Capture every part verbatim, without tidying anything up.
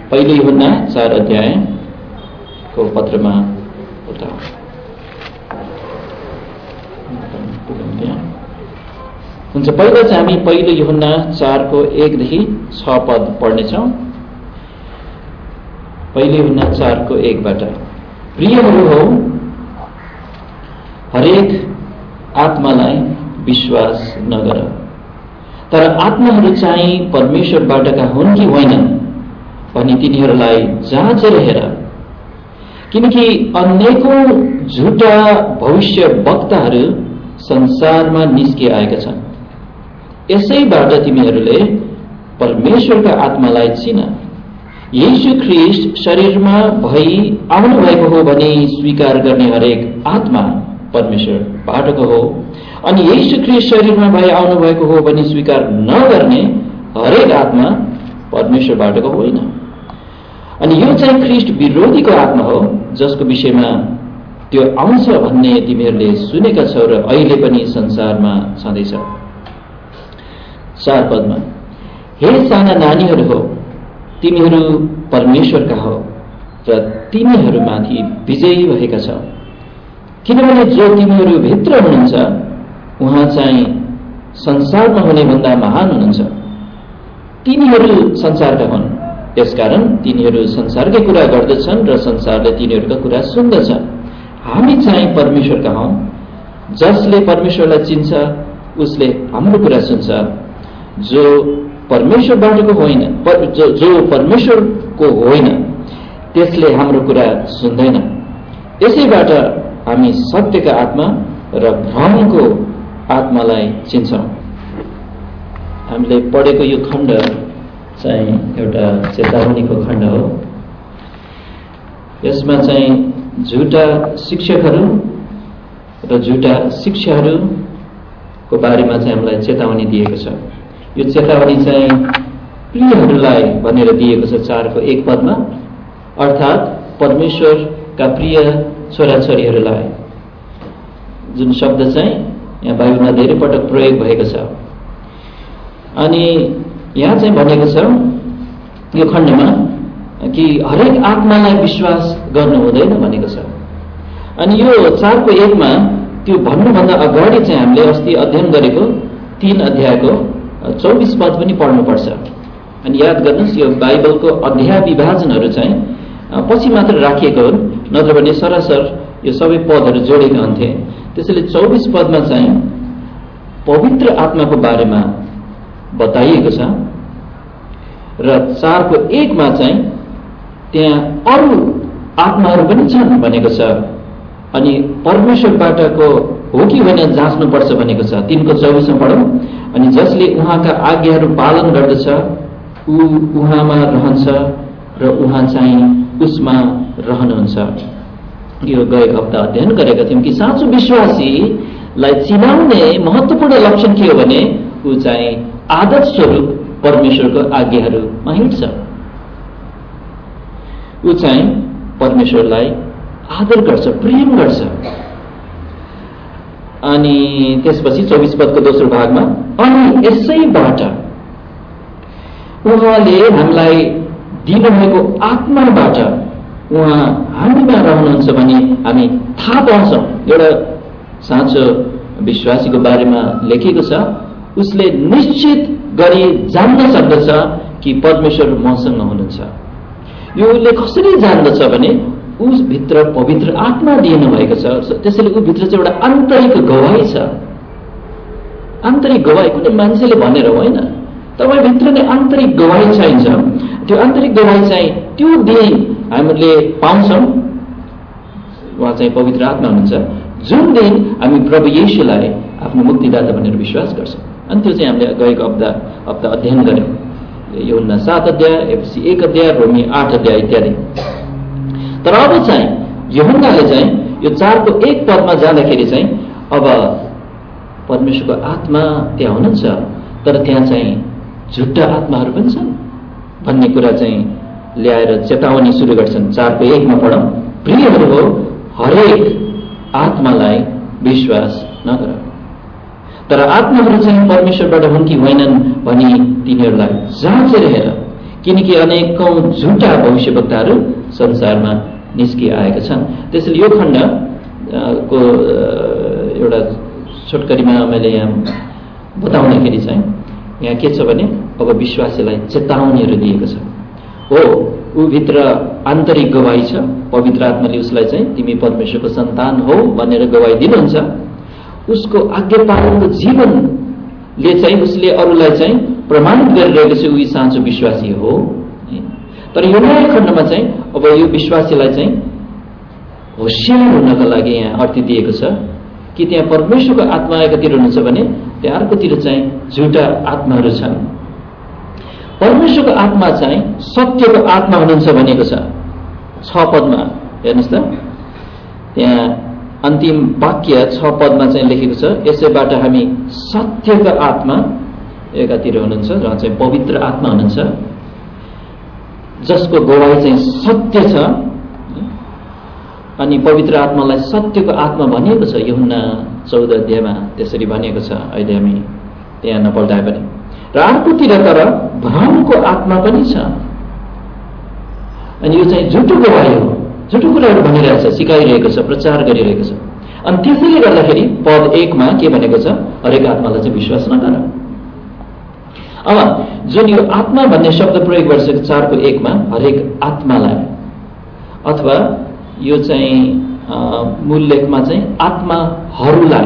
पहिले यूहन्ना चार अध्यायको पत्रमा उठाउ। हुन्छ, पहिला चाहिँ हामी पहिलो यूहन्ना चारको एकदेखि छ पद पढ्नेछौँ। पहिलो यूहन्ना चारको एकबाट, प्रियहरू हो, हरेक आत्मालाई विश्वास नगर, तर आत्माहरू चाहिँ परमेश्वरबाटका हुन् कि होइनन् भनी तिनीहरूलाई जाँचेर हेर, किनकि अनेकौं झुटा भविष्य वक्ताहरू संसारमा निस्किआएका छन्। यसैबाट तिमीहरूले परमेश्वरका आत्मालाई चिन। येशू ख्रीष्ट शरीरमा भई आउनु भएको हो भने स्वीकार गर्ने हरेक आत्मा परमेश्वरबाटको हो, अनि येशू ख्रीष्ट शरीरमा भई आउनु भएको हो भने स्वीकार नगर्ने हरेक आत्मा परमेश्वरबाटको होइन। अनि यो चाहिँ ख्रीष्ट विरोधीको आत्मा हो, जसको विषयमा त्यो आउँछ भन्ने तिमीहरूले सुनेका छौ र अहिले पनि संसारमा छँदैछ। चार पदमा, हे साना नानीहरू हो, तिमीहरू परमेश्वरका हो र तिमीहरूमाथि विजयी भएका छौ, किनभने जो तिमीहरू भित्र हुनुहुन्छ उहाँ चाहिँ संसारमा हुने भन्दा महान हुनुहुन्छ। तिनीहरू संसारका हुन्, यसकारण तिनीहरू संसारकै कुरा गर्दछन् र संसारले तिनीहरूका कुरा सुन्दछ। हामी चाहिँ परमेश्वरका हौं। जसले परमेश्वरलाई चिन्छ उसले हाम्रो कुरा सुन्छ। जो परमेश्वरबाटको होइन, पर, जो, जो परमेश्वरको होइन त्यसले हाम्रो कुरा सुन्दैन। यसैबाट हामी सत्यका आत्मा र भ्रमको आत्मालाई चिन्छौं। हामीले पढेको यो खण्ड चाहिँ एउटा चेतावनीको खण्ड हो। यसमा चाहिँ झुटा शिक्षकहरू र झुटा शिक्षाहरूको बारेमा चाहिँ हामीलाई चेतावनी दिएको छ। यो चेतावनी चाहिँ प्रियहरूलाई भनेर दिएको छ चारको एक पदमा, अर्थात् परमेश्वरका प्रिय छोराछोरीहरूलाई, जुन शब्द चाहिँ यहाँ बाइबलमा धेरै पटक प्रयोग भएको छ। अनि यहाँ चाहिँ भनेको छ यो खण्डमा कि हरेक आत्मालाई विश्वास गर्नु हुँदैन भनेको छ। अनि यो चारको एकमा त्यो भन्नुभन्दा अगाडि चाहिँ हामीले अस्ति अध्ययन गरेको तीन अध्यायको चौबिस पद पनि पढ्नुपर्छ। अनि याद गर्नुहोस्, यो बाइबलको अध्याय विभाजनहरू चाहिँ पछि मात्र राखिएको हुन्, नत्र भने सरासर यो सबै पदहरू जोडेका हुन्थे। त्यसैले चौबिस पदमा चाहिँ पवित्र आत्माको बारेमा बताइएको छ र चारको एकमा चाहिँ त्यहाँ अरू आत्माहरू पनि छन् भनेको छ। अनि परमेश्वरबाटको हो कि होइन जाँच्नुपर्छ भनेको छ। तीनको चौबिसमा पढौँ, अनि जसले उहाँका आज्ञाहरू पालन गर्दछ ऊ उहाँमा रहन्छ र उहाँ चाहिँ उसमा रहनुहुन्छ। यो गएको हप्ता अध्ययन गरेका थियौँ कि साँचो विश्वासीलाई चिनाउने महत्त्वपूर्ण लक्षण के हो भने ऊ चाहिँ आदत स्वरूप परमेश्वरको आज्ञाहरूमा हिँड्छ। ऊ चाहिँ परमेश्वरलाई आदर गर्छ, प्रेम गर्छ। अनि त्यसपछि चौबिस पदको दोस्रो भागमा, अनि यसैबाट उहाँले हामीलाई दिनुभएको आत्माबाट उहाँ हामीमा रहनुहुन्छ भने हामी थाहा पाउँछौँ। एउटा साँचो विश्वासीको बारेमा लेखिएको छ, उसले निश्चित गरी जान्न सक्दछ कि परमेश्वर मसँग हुनुहुन्छ। यो उसले कसरी जान्दछ भने उसभित्र पवित्र आत्मा दिनु भएको छ। त्यसैले ऊभित्र चाहिँ एउटा आन्तरिक गवाही छ। आन्तरिक गवाही कुनै मान्छेले भनेर होइन, तपाईँभित्र नै आन्तरिक गवाही चाहिन्छ। त्यो आन्तरिक गवाही चाहिँ त्यो दिन हामीले पाउँछौँ, उहाँ चाहिँ पवित्र आत्मा हुनुहुन्छ, जुन दिन हामी प्रभु येशूलाई आफ्नो मुक्तिदाता भनेर विश्वास गर्छौँ। अनि त्यो चाहिँ हामीले गएको हप्ता हप्ता अध्ययन गर्यौँ। यूहन्ना सात अध्याय, एफएसी एक अध्याय, रोमी आठ अध्याय इत्यादि। तर अब चाहिँ यूहन्नाले चाहिँ यो चारको एक पदमा जाँदाखेरि चाहिँ अब परमेश्वरको आत्मा त्यहाँ हुनुहुन्छ, तर त्यहाँ चाहिँ झुट्टा आत्माहरू पनि छन् भन्ने कुरा चाहिँ ल्याएर चेतावनी सुरु गर्छन्। चारको एकमा पढौँ, प्रियहरू हो, हरेक आत्मालाई विश्वास नगर, तर आत्माहरू चाहिँ परमेश्वरबाट हुन् कि होइनन् भनी तिनीहरूलाई जाँचेर हेर, किनकि अनेकौं झुटा भविष्यवक्ताहरू संसारमा निस्किआएका छन्। त्यसैले यो खण्ड को एउटा छोटकरीमा मैले यहाँ बताउँदाखेरि चाहिँ यहाँ के छ भने अब विश्वासीलाई चेतावनीहरू दिएको छ। हो, ऊभित्र आन्तरिक गवाही छ, पवित्र आत्माले उसलाई चाहिँ तिमी परमेश्वरको सन्तान हौ भनेर गवाही दिनुहुन्छ। उसको आज्ञा पालनको जीवनले चाहिँ उसले अरूलाई चाहिँ प्रमाणित गरिरहेको छ उही साँचो विश्वासी हो। तर यो नयाँ खण्डमा चाहिँ अब यो विश्वासीलाई चाहिँ होशियार हुनका लागि यहाँ अर्थी दिएको छ कि त्यहाँ परमेश्वरको आत्मा एकातिर हुनुहुन्छ भने त्यहाँ अर्कोतिर चाहिँ झुटा आत्माहरू छन्। परमेश्वरको आत्मा चाहिँ सत्यको आत्मा हुनुहुन्छ भनेको छ छ पदमा हेर्नुहोस् त, त्यहाँ अन्तिम वाक्य छ पदमा चाहिँ लेखेको छ, यसैबाट हामी सत्यको आत्मा एकातिर हुनुहुन्छ र चाहिँ पवित्र आत्मा हुनुहुन्छ जसको गवाही चाहिँ सत्य छ। अनि पवित्र आत्मालाई सत्यको आत्मा भनिएको छ यूहन्ना चौध अध्यायमा त्यसरी भनिएको छ, अहिले हामी त्यहाँ नपल्टाए पनि। र अर्कोतिर तर भ्रमको आत्मा पनि छ। अनि यो चाहिँ झुटो गवाही हो, झुटो कुराहरू भनिरहेको छ, सिकाइरहेको छ, प्रचार गरिरहेको छ। अनि त्यसैले गर्दाखेरि पद एकमा के भनेको छ, हरेक आत्मालाई चाहिँ विश्वास नगर। अब जुन यो आत्मा भन्ने शब्द प्रयोग गरिसकेको चारको एकमा हरेक आत्मालाई, अथवा यो चाहिँ मूल लेखमा चाहिँ आत्माहरूलाई,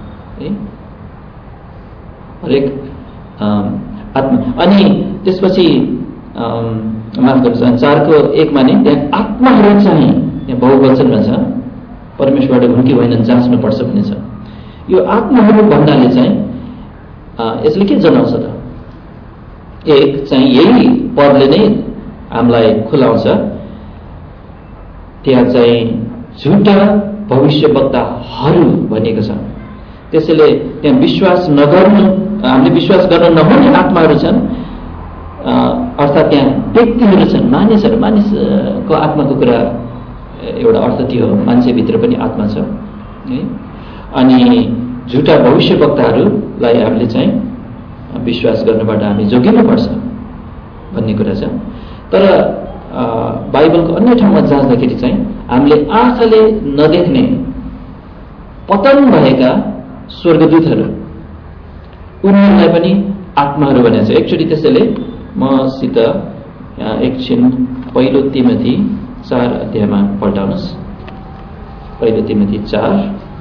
हरेक आत्मा। अनि त्यसपछि माफ गर्नुहोस्, चारको एकमा नै त्यहाँ आत्माहरू चाहिँ त्यहाँ बहुवचनमा छ, परमेश्वरबाट हुन् भएन जाँच्नुपर्छ भन्ने छ। यो आत्माहरू भन्नाले चाहिँ यसले के जनाउँछ त, एक चाहिँ यही पदले नै हामीलाई खुलाउँछ, त्यहाँ चाहिँ झुटा भविष्यवक्ताहरू भनिएको छ। त्यसैले त्यहाँ विश्वास नगर्नु, हामीले विश्वास गर्न नहुने आत्माहरू छन्, अर्थात् त्यहाँ व्यक्तिहरू छन्, मानिसहरू, मानिसको आत्माको कुरा एउटा अर्थ त्यो हो, मान्छेभित्र पनि आत्मा छ है। अनि झुटा भविष्यवक्ताहरूलाई हामीले चाहिँ विश्वास गर्नबाट हामी जोगिनुपर्छ भन्ने कुरा छ। तर बाइबलको अन्य ठाउँमा जाँच्दाखेरि चाहिँ हामीले आँखाले नदेख्ने पतन भएका स्वर्गदूतहरू, उनीहरूलाई पनि आत्माहरू भनेको छ एकचोटि। त्यसैले मसित एकछिन पहिलो तिमोथी चार अध्यायमा पल्टाउनुहोस्, पहिलो तिमोथी चार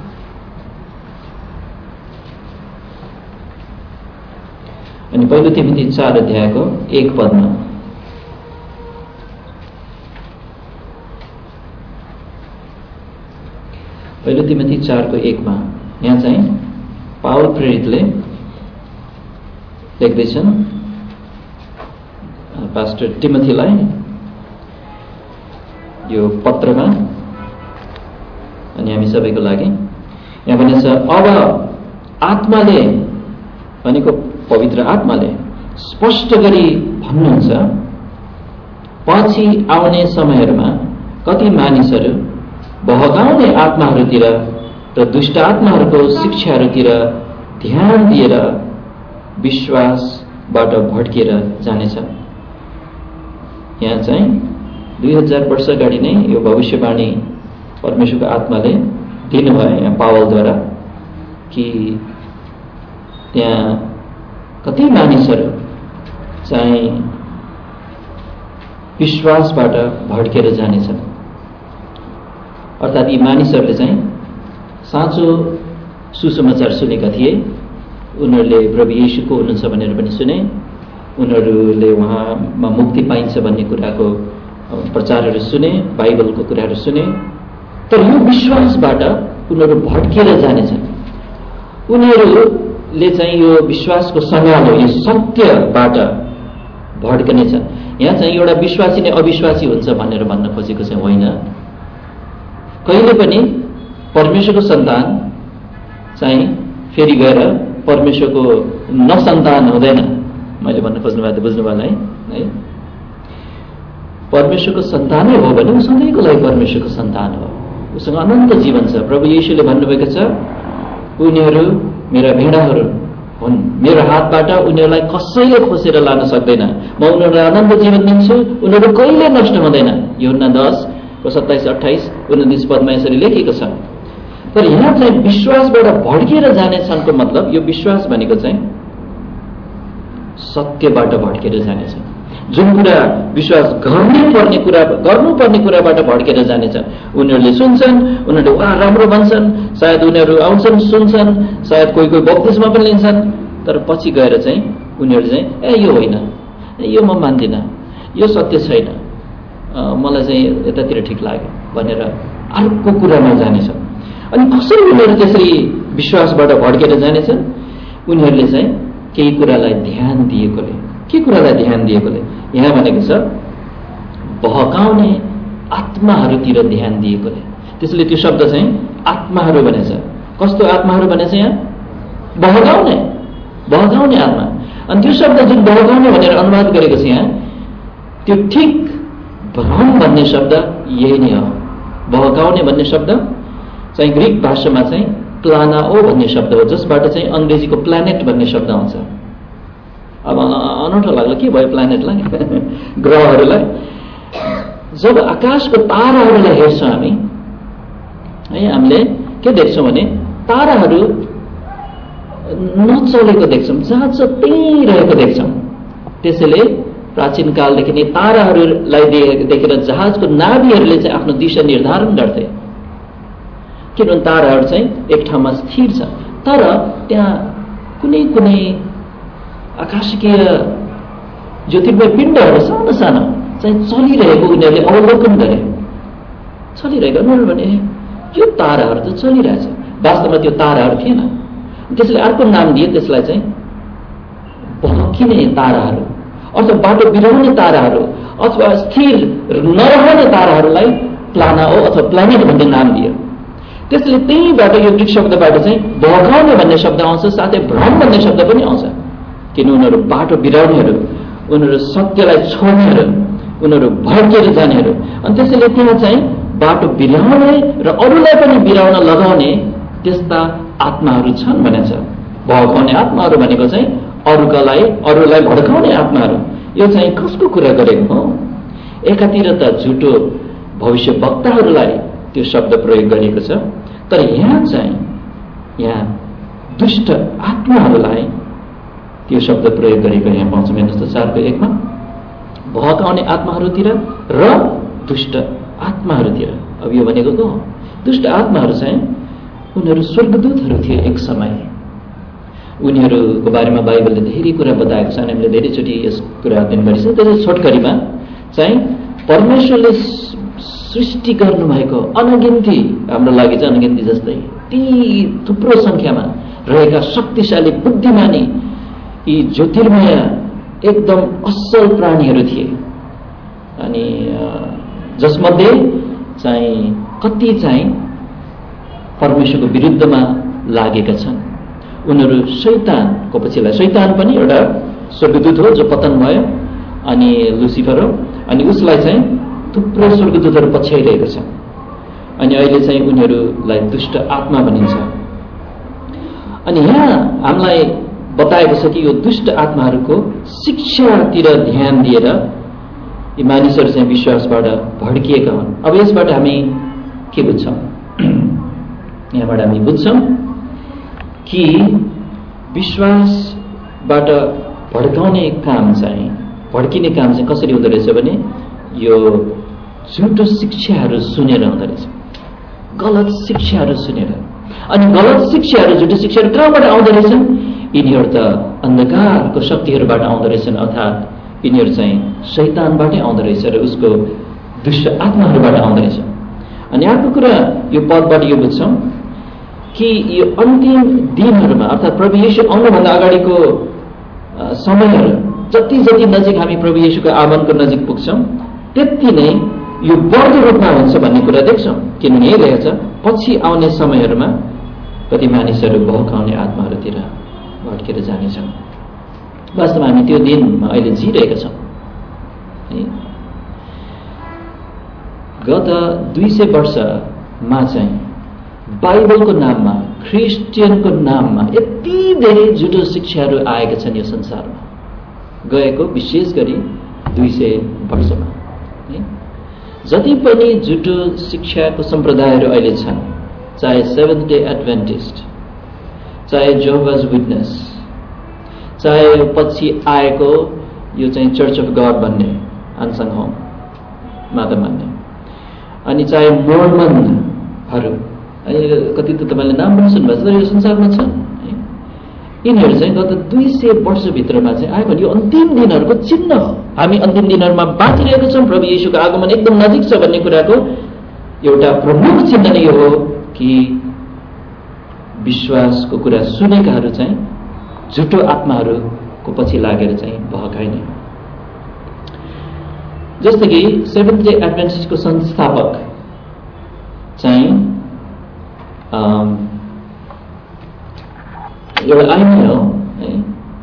अनि पहिलो तिमोथी चार अध्यायको एक पदमा पहिलो तिमोथी चारको एकमा यहाँ चाहिँ पावल प्रेरितले लेख्दैछन् पास्टर टिमोथीलाई यो पत्रमा, अनि हामी सबैको लागि यहाँ भनेको छ, अब आत्माले भनेको पवित्र आत्माले स्पष्ट गरी भन्नुहुन्छ, पछि आउने समयहरूमा कति मानिसहरू बहकाउने आत्माहरूतिर र दुष्ट आत्माहरूको शिक्षाहरूतिर ध्यान दिएर विश्वासबाट भड्किएर जानेछ। यहाँ चाहिँ दुई हजार वर्ष अगाडि नै यो भविष्यवाणी परमेश्वरको आत्माले दिनुभयो यहाँ पावलद्वारा कि त्यहाँ कति मानिसहरू चाहिँ विश्वासबाट भड्केर जानेछन्। अर्थात् यी मानिसहरूले चाहिँ साँचो सुसमाचार सुनेका थिए, उनीहरूले प्रभु येशू को हुनुहुन्छ भनेर पनि सुने, उनीहरूले उहाँमा मुक्ति पाइन्छ भन्ने कुराको प्रचारहरू सुने, बाइबलको कुराहरू सुने, तर यो विश्वासबाट उनीहरू भड्किएर जानेछन्। उनीहरूले चाहिँ यो विश्वासको सङ्गालो, यो सत्यबाट भड्कनेछ। यहाँ चाहिँ एउटा विश्वासी नै अविश्वासी हुन्छ भनेर भन्न खोजेको चाहिँ होइन। कहिले पनि परमेश्वरको सन्तान चाहिँ फेरि गएर परमेश्वरको नसन्तान हुँदैन। मैले भन्न खोज्नु भएको बुझ्नु भयो है है परमेश्वरको सन्तानै हो भने ऊ सधैँको लागि परमेश्वरको सन्तान हो, उसँग अनन्त जीवन छ। प्रभु येशूले भन्नुभएको छ, उनीहरू मेरा भेडाहरू हुन्। मेरो हातबाट उनीहरूलाई कसैले खोसेर लान सक्दैन। म उनीहरूलाई अनन्त जीवन दिन्छु, उनीहरू कहिले नष्ट हुँदैन। यूहन्ना दस को सत्ताइस अट्ठाइस उन्तिस पदमा यसरी लेखिएको छ। तर यहाँ चाहिँ विश्वासबाट भड्किएर जानेछन्को मतलब, यो विश्वास भनेको चाहिँ सत्यबाट भड्केर जानेछ। जुन कुरा विश्वास गर्नै पर्ने कुरा गर्नुपर्ने कुराबाट भड्केर जानेछ। उनीहरूले सुन्छन्, उनीहरूले वा राम्रो भन्छन्, सायद उनीहरू आउँछन् सुन्छन्, सायद कोही कोही बप्तिस्मा पनि लिन्छन्, तर पछि गएर चाहिँ उनीहरू चाहिँ ए यो होइन, यो म मान्दिनँ, यो सत्य छैन, मलाई चाहिँ यतातिर ठिक लाग्यो भनेर अर्को कुरामा जानेछ। अनि कसरी उनीहरू त्यसरी विश्वासबाट भड्केर जानेछन्? उनीहरूले चाहिँ केही कुरालाई ध्यान दिएकोले। के कुरालाई ध्यान दिएकोले? यहाँ भनेको छ बहकाउने आत्माहरूतिर ध्यान दिएकोले। त्यसले त्यो शब्द चाहिँ आत्माहरू भनेछ। कस्तो आत्माहरू भनेछ यहाँ? बहकाउने, बहकाउने आत्मा। अनि त्यो शब्द जुन बहकाउने भनेर अनुवाद गरेको छ यहाँ, त्यो ठिक भ्रम भन्ने शब्द यही नै हो। बहकाउने भन्ने शब्द चाहिँ ग्रीक भाषामा चाहिँ प्लानाओ भन्ने शब्द हो, जसबाट चाहिँ अङ्ग्रेजीको प्लानेट भन्ने शब्द आउँछ। अब अनौठो लाग्ला के भयो प्लानेटलाई ग्रहहरूलाई? जब आकाशको ताराहरूलाई हेर्छौँ हामी है, हामीले के देख्छौँ भने ताराहरू नचलेको देख्छौँ, जहाँ छ त्यहीँ रहेको देख्छौँ। त्यसैले प्राचीन कालदेखि नै ताराहरूलाई देखेर जहाजको नाभीहरूले चाहिँ आफ्नो दिशा निर्धारण गर्थे, किनभने ताराहरू चाहिँ एक ठाउँमा स्थिर छ। तर त्यहाँ कुनै कुनै आकाशिकीय ज्योतिर्मय पिण्डहरू सानो सानो चाहिँ चलिरहेको उनीहरूले अवलोकन गरे। चलिरहेको उनीहरू भने यो ताराहरू त चलिरहेछ, वास्तवमा त्यो ताराहरू थिएन। त्यसले अर्को नाम दिए त्यसलाई चाहिँ बहकिने ताराहरू अथवा बाटो बिराउने ताराहरू अथवा स्थिर नरहने ताराहरूलाई प्लानाओ अथवा प्लानेट भन्ने नाम दियो। त्यसले त्यहीबाट यो ग्रीक शब्दबाट चाहिँ बहकाउने भन्ने शब्द आउँछ, साथै भ्रम भन्ने शब्द पनि आउँछ। किन उनीहरू बाटो बिराउनेहरू, उनीहरू सत्यलाई छोड्नेहरू, उनीहरू भड्केर जानेहरू। अनि त्यसैले त्यहाँ चाहिँ बाटो बिराउने र अरूलाई पनि बिराउन लगाउने त्यस्ता आत्माहरू छन् भनेछ। बहकाउने आत्माहरू भनेको चाहिँ अरूलाई अरूलाई भड्काउने आत्माहरू। यो चाहिँ कसको कुरा गरेको हो? एकातिर त झुटो भविष्य वक्ताहरूलाई त्यो शब्द प्रयोग गरिएको छ, तर यहाँ चाहिँ यहाँ दुष्ट आत्माहरूलाई त्यो शब्द प्रयोग गरेको यहाँ पाउँछौँ। हेर्नुहोस् त चारको एकमा बहकाउने आत्माहरूतिर र दुष्ट आत्माहरूतिर। अब यो भनेको को? दुष्ट आत्माहरू चाहिँ उनीहरू स्वर्गदूतहरू थिए एक समय। उनीहरूको बारेमा बाइबलले धेरै कुरा बताएको छ, हामीले धेरैचोटि यस कुरा अध्ययन गरिन्छ। त्यसै छोटकरीमा चाहिँ परमेश्वरले सृष्टि गर्नुभएको अनगिन्ती, हाम्रो लागि चाहिँ अनगिन्ती जस्तै ती थुप्रो संख्यामा रहेका शक्तिशाली बुद्धिमानी यी ज्योतिर्मय एकदम असल प्राणीहरू थिए। अनि जसमध्ये चाहिँ कति चाहिँ परमेश्वरको विरुद्धमा लागेका छन्। उनीहरू शैतानको पछिल्ला, शैतान पनि एउटा स्वर्गदूत हो जो पतन भयो, अनि लुसिफर हो, अनि उसलाई चाहिँ थुप्रो स्वर्गदूतहरू पछ्याइरहेको छ। अनि अहिले चाहिँ उनीहरूलाई दुष्ट आत्मा भनिन्छ। अनि यहाँ हामीलाई बताएको छ कि यो दुष्ट आत्माहरूको शिक्षातिर ध्यान दिएर यी मानिसहरू चाहिँ विश्वासबाट भड्किएका हुन्। अब यसबाट हामी के बुझ्छौँ? यहाँबाट हामी बुझ्छौँ कि विश्वासबाट भड्काउने काम चाहिँ भड्किने काम चाहिँ कसरी हुँदो रहेछ भने यो झुटो शिक्षाहरू सुनेर हुँदो रहेछ, गलत शिक्षाहरू सुनेर। अनि गलत शिक्षाहरू, झुटो शिक्षाहरू कहाँबाट आउँदो रहेछन्? यिनीहरू त अन्धकारको शक्तिहरूबाट आउँदो रहेछन्, अर्थात् यिनीहरू चाहिँ शैतानबाटै आउँदो रहेछ र उसको दुष्ट आत्माहरूबाट आउँदो रहेछ। अनि अर्को कुरा यो पदबाट यो बुझ्छौँ कि यो अन्तिम दिनहरूमा, अर्थात् प्रभु येशू आउनुभन्दा अगाडिको समयहरू, जति जति नजिक हामी प्रभु येशूको आगमनको नजिक पुग्छौँ त्यति नै यो बढ्दो रूपमा हुन्छ भन्ने कुरा देख्छौँ। किनभने यही रहेछ पछि आउने समयहरूमा कति मानिसहरू बहकाउने आत्माहरूतिर भड्केर जानेछन्। वास्तवमा हामी त्यो दिनमा अहिले जिरहेका छौँ। गत दुई सय वर्षमा चाहिँ बाइबलको नाममा, क्रिस्चियनको नाममा यति धेरै झुटो शिक्षाहरू आएका छन् यो संसारमा गएको विशेष गरी दुई सय वर्षमा है। जति पनि झुटो शिक्षाको सम्प्रदायहरू अहिले छन्, चाहे सेभेन्थ डे एडभेन्टिस्ट, चाहे जेहोभाज विटनेस, चाहे पछि आएको यो चाहिँ चर्च अफ गड भन्ने आन्साङ होम माता मान्ने, अनि चाहे मोर्मनहरू, अनि कति त तपाईँले नाम पनि सुन्नुभएको छ, तर यो संसारमा छन् है। यिनीहरू चाहिँ गत दुई सय वर्षभित्रमा चाहिँ आयो भने यो अन्तिम दिनहरूको चिन्ह हो। हामी अन्तिम दिनहरूमा बाँचिरहेको छौँ, प्रभु येशूको आगमन एकदम नजिक छ भन्ने कुराको एउटा प्रमुख चिन्ह नै हो कि विश्वासको कुरा सुनेकाहरू चाहिँ झुटो आत्माहरूको पछि लागेर चाहिँ बहकाइने। जस्तो कि सेभेन्थ डे एडभेन्टिस्टको संस्थापक चाहिँ एउटा आइमाई हो है,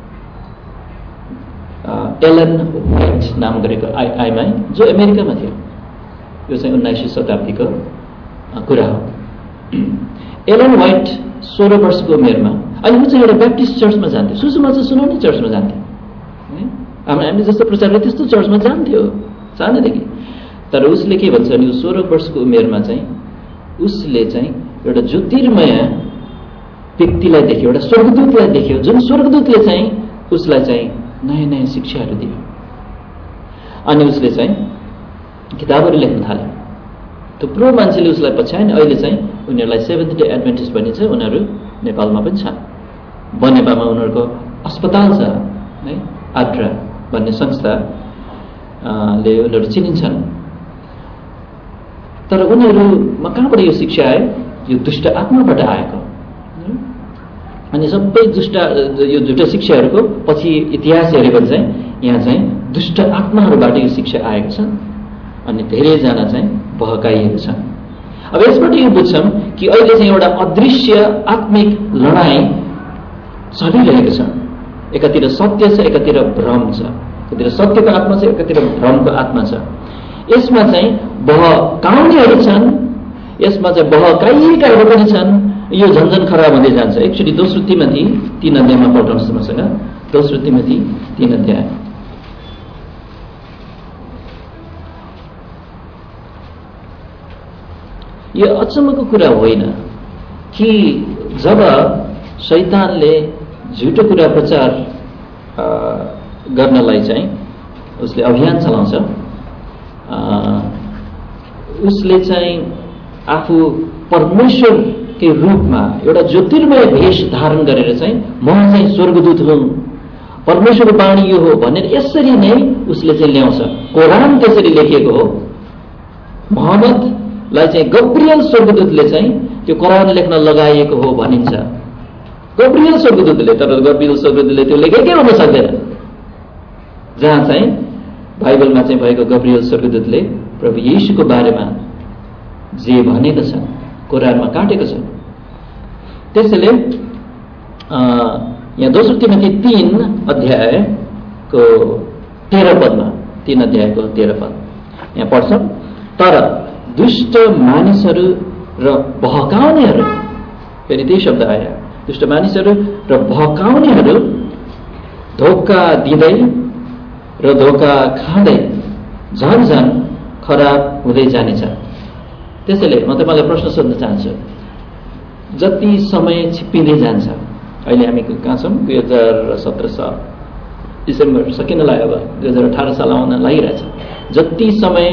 एलन व्हाइट नाम गरेको आइ आइमाई जो अमेरिकामा थियो। यो चाहिँ उन्नाइसौँ शताब्दीको कुरा हो। एलन व्हाइट सोह्र वर्षको उमेरमा, अनि ऊ चाहिँ एउटा ब्याप्टिस्ट चर्चमा जान्थ्यो, सुसुमा चाहिँ सुनाउने चर्चमा जान्थ्यो है। हामीले जस्तो प्रचारले त्यस्तो चर्चमा जान्थ्यो सानैदेखि। तर उसले के भन्छ भने सोह्र वर्षको उमेरमा चाहिँ उसले चाहिँ एउटा ज्योतिर्मय व्यक्तिलाई देख्यो, एउटा स्वर्गदूतलाई देख्यो, जुन स्वर्गदूतले चाहिँ उसलाई चाहिँ नयाँ नयाँ शिक्षाहरू दियो। अनि उसले चाहिँ किताबहरू लेख्न थाल्यो। थुप्रो मान्छेले उसलाई पछ्याए। अहिले चाहिँ उनीहरूलाई सेभेन्थ डे एडभेन्टिस्ट भनिन्छ। उनीहरू नेपालमा पनि छन्। बनेपामा उनीहरूको अस्पताल छ है, आड्रा भन्ने संस्थाले उनीहरू चिनिन्छन्। तर उनीहरूमा कहाँबाट यो शिक्षा आयो? यो दुष्ट आत्माबाट आएको। अनि सबै दुष्ट यो झुटो शिक्षाहरूको पछि इतिहास हेऱ्यो भने चाहिँ यहाँ चाहिँ दुष्ट आत्माहरूबाट यो शिक्षा आएको छ। अनि धेरैजना चाहिँ बहकाइएको छन्। अब यसबाट यो बुझ्छौँ कि अहिले चाहिँ एउटा अदृश्य आत्मिक लडाईँ चलिरहेको छ। एकातिर सत्य छ, एकातिर भ्रम छ। एकातिर सत्यको आत्मा छ, एकातिर भ्रमको आत्मा छ। यसमा चाहिँ बहकाउनेहरू छन्, यसमा चाहिँ बहकाइएकाहरू पनि छन्। यो झन्झन खराब हुँदै जान्छ। एक्चुअली दोस्रो तिमोथी तीन अध्यायमा पढ्नुहोस् मसँग। दोस्रो तिमोथी तीन अध्याय। यो अचम्मको कुरा होइन कि जब शैतानले झुटो कुरा प्रचार गर्नलाई चाहिँ उसले अभियान चलाउँछ, उसले चाहिँ आफू परमेश्वरकै रूपमा एउटा ज्योतिर्मय भेष धारण गरेर चाहिँ म चाहिँ स्वर्गदूत हुँ, परमेश्वरको वाणी यो हो भनेर यसरी नै उसले चाहिँ ल्याउँछ। कुरान त्यसरी लेखिएको हो। मोहम्मदलाई चाहिँ गब्रियल स्वर्गदूतले चाहिँ त्यो कुरान लेख्न लगाइएको हो भनिन्छ। गब्रियल स्वर्गदूतले, तर गब्रियल स्वर्गदूतले त्यो लेखेकै हुन सक्दैन। जहाँ चाहिँ बाइबलमा चाहिँ भएको गब्रियल स्वर्गदूतले प्रभु येशूको बारेमा जे भनेको छ, कुरानमा काटेको छ। त्यसैले यहाँ दोस्रो तिमोथी तीन अध्यायको तेह्र पदमा, तीन अध्यायको तेह्र पद यहाँ पढ्छौँ। तर दुष्ट मानिसहरू र बहकाउनेहरू, फेरि त्यही शब्द आयो, दुष्ट मानिसहरू र बहकाउनेहरू धोका दिँदै र धोका खाँदै झन झन खराब हुँदै जानेछ। त्यसैले म तपाईँलाई प्रश्न सोध्न चाहन्छु, जति समय छिप्पिँदै जान्छ, अहिले हामी कहाँ छौँ? दुई हजार सत्र साल डिसेम्बर सकिन लाग्यो। अब दुई हजार अठार साल आउन लागिरहेछ। जति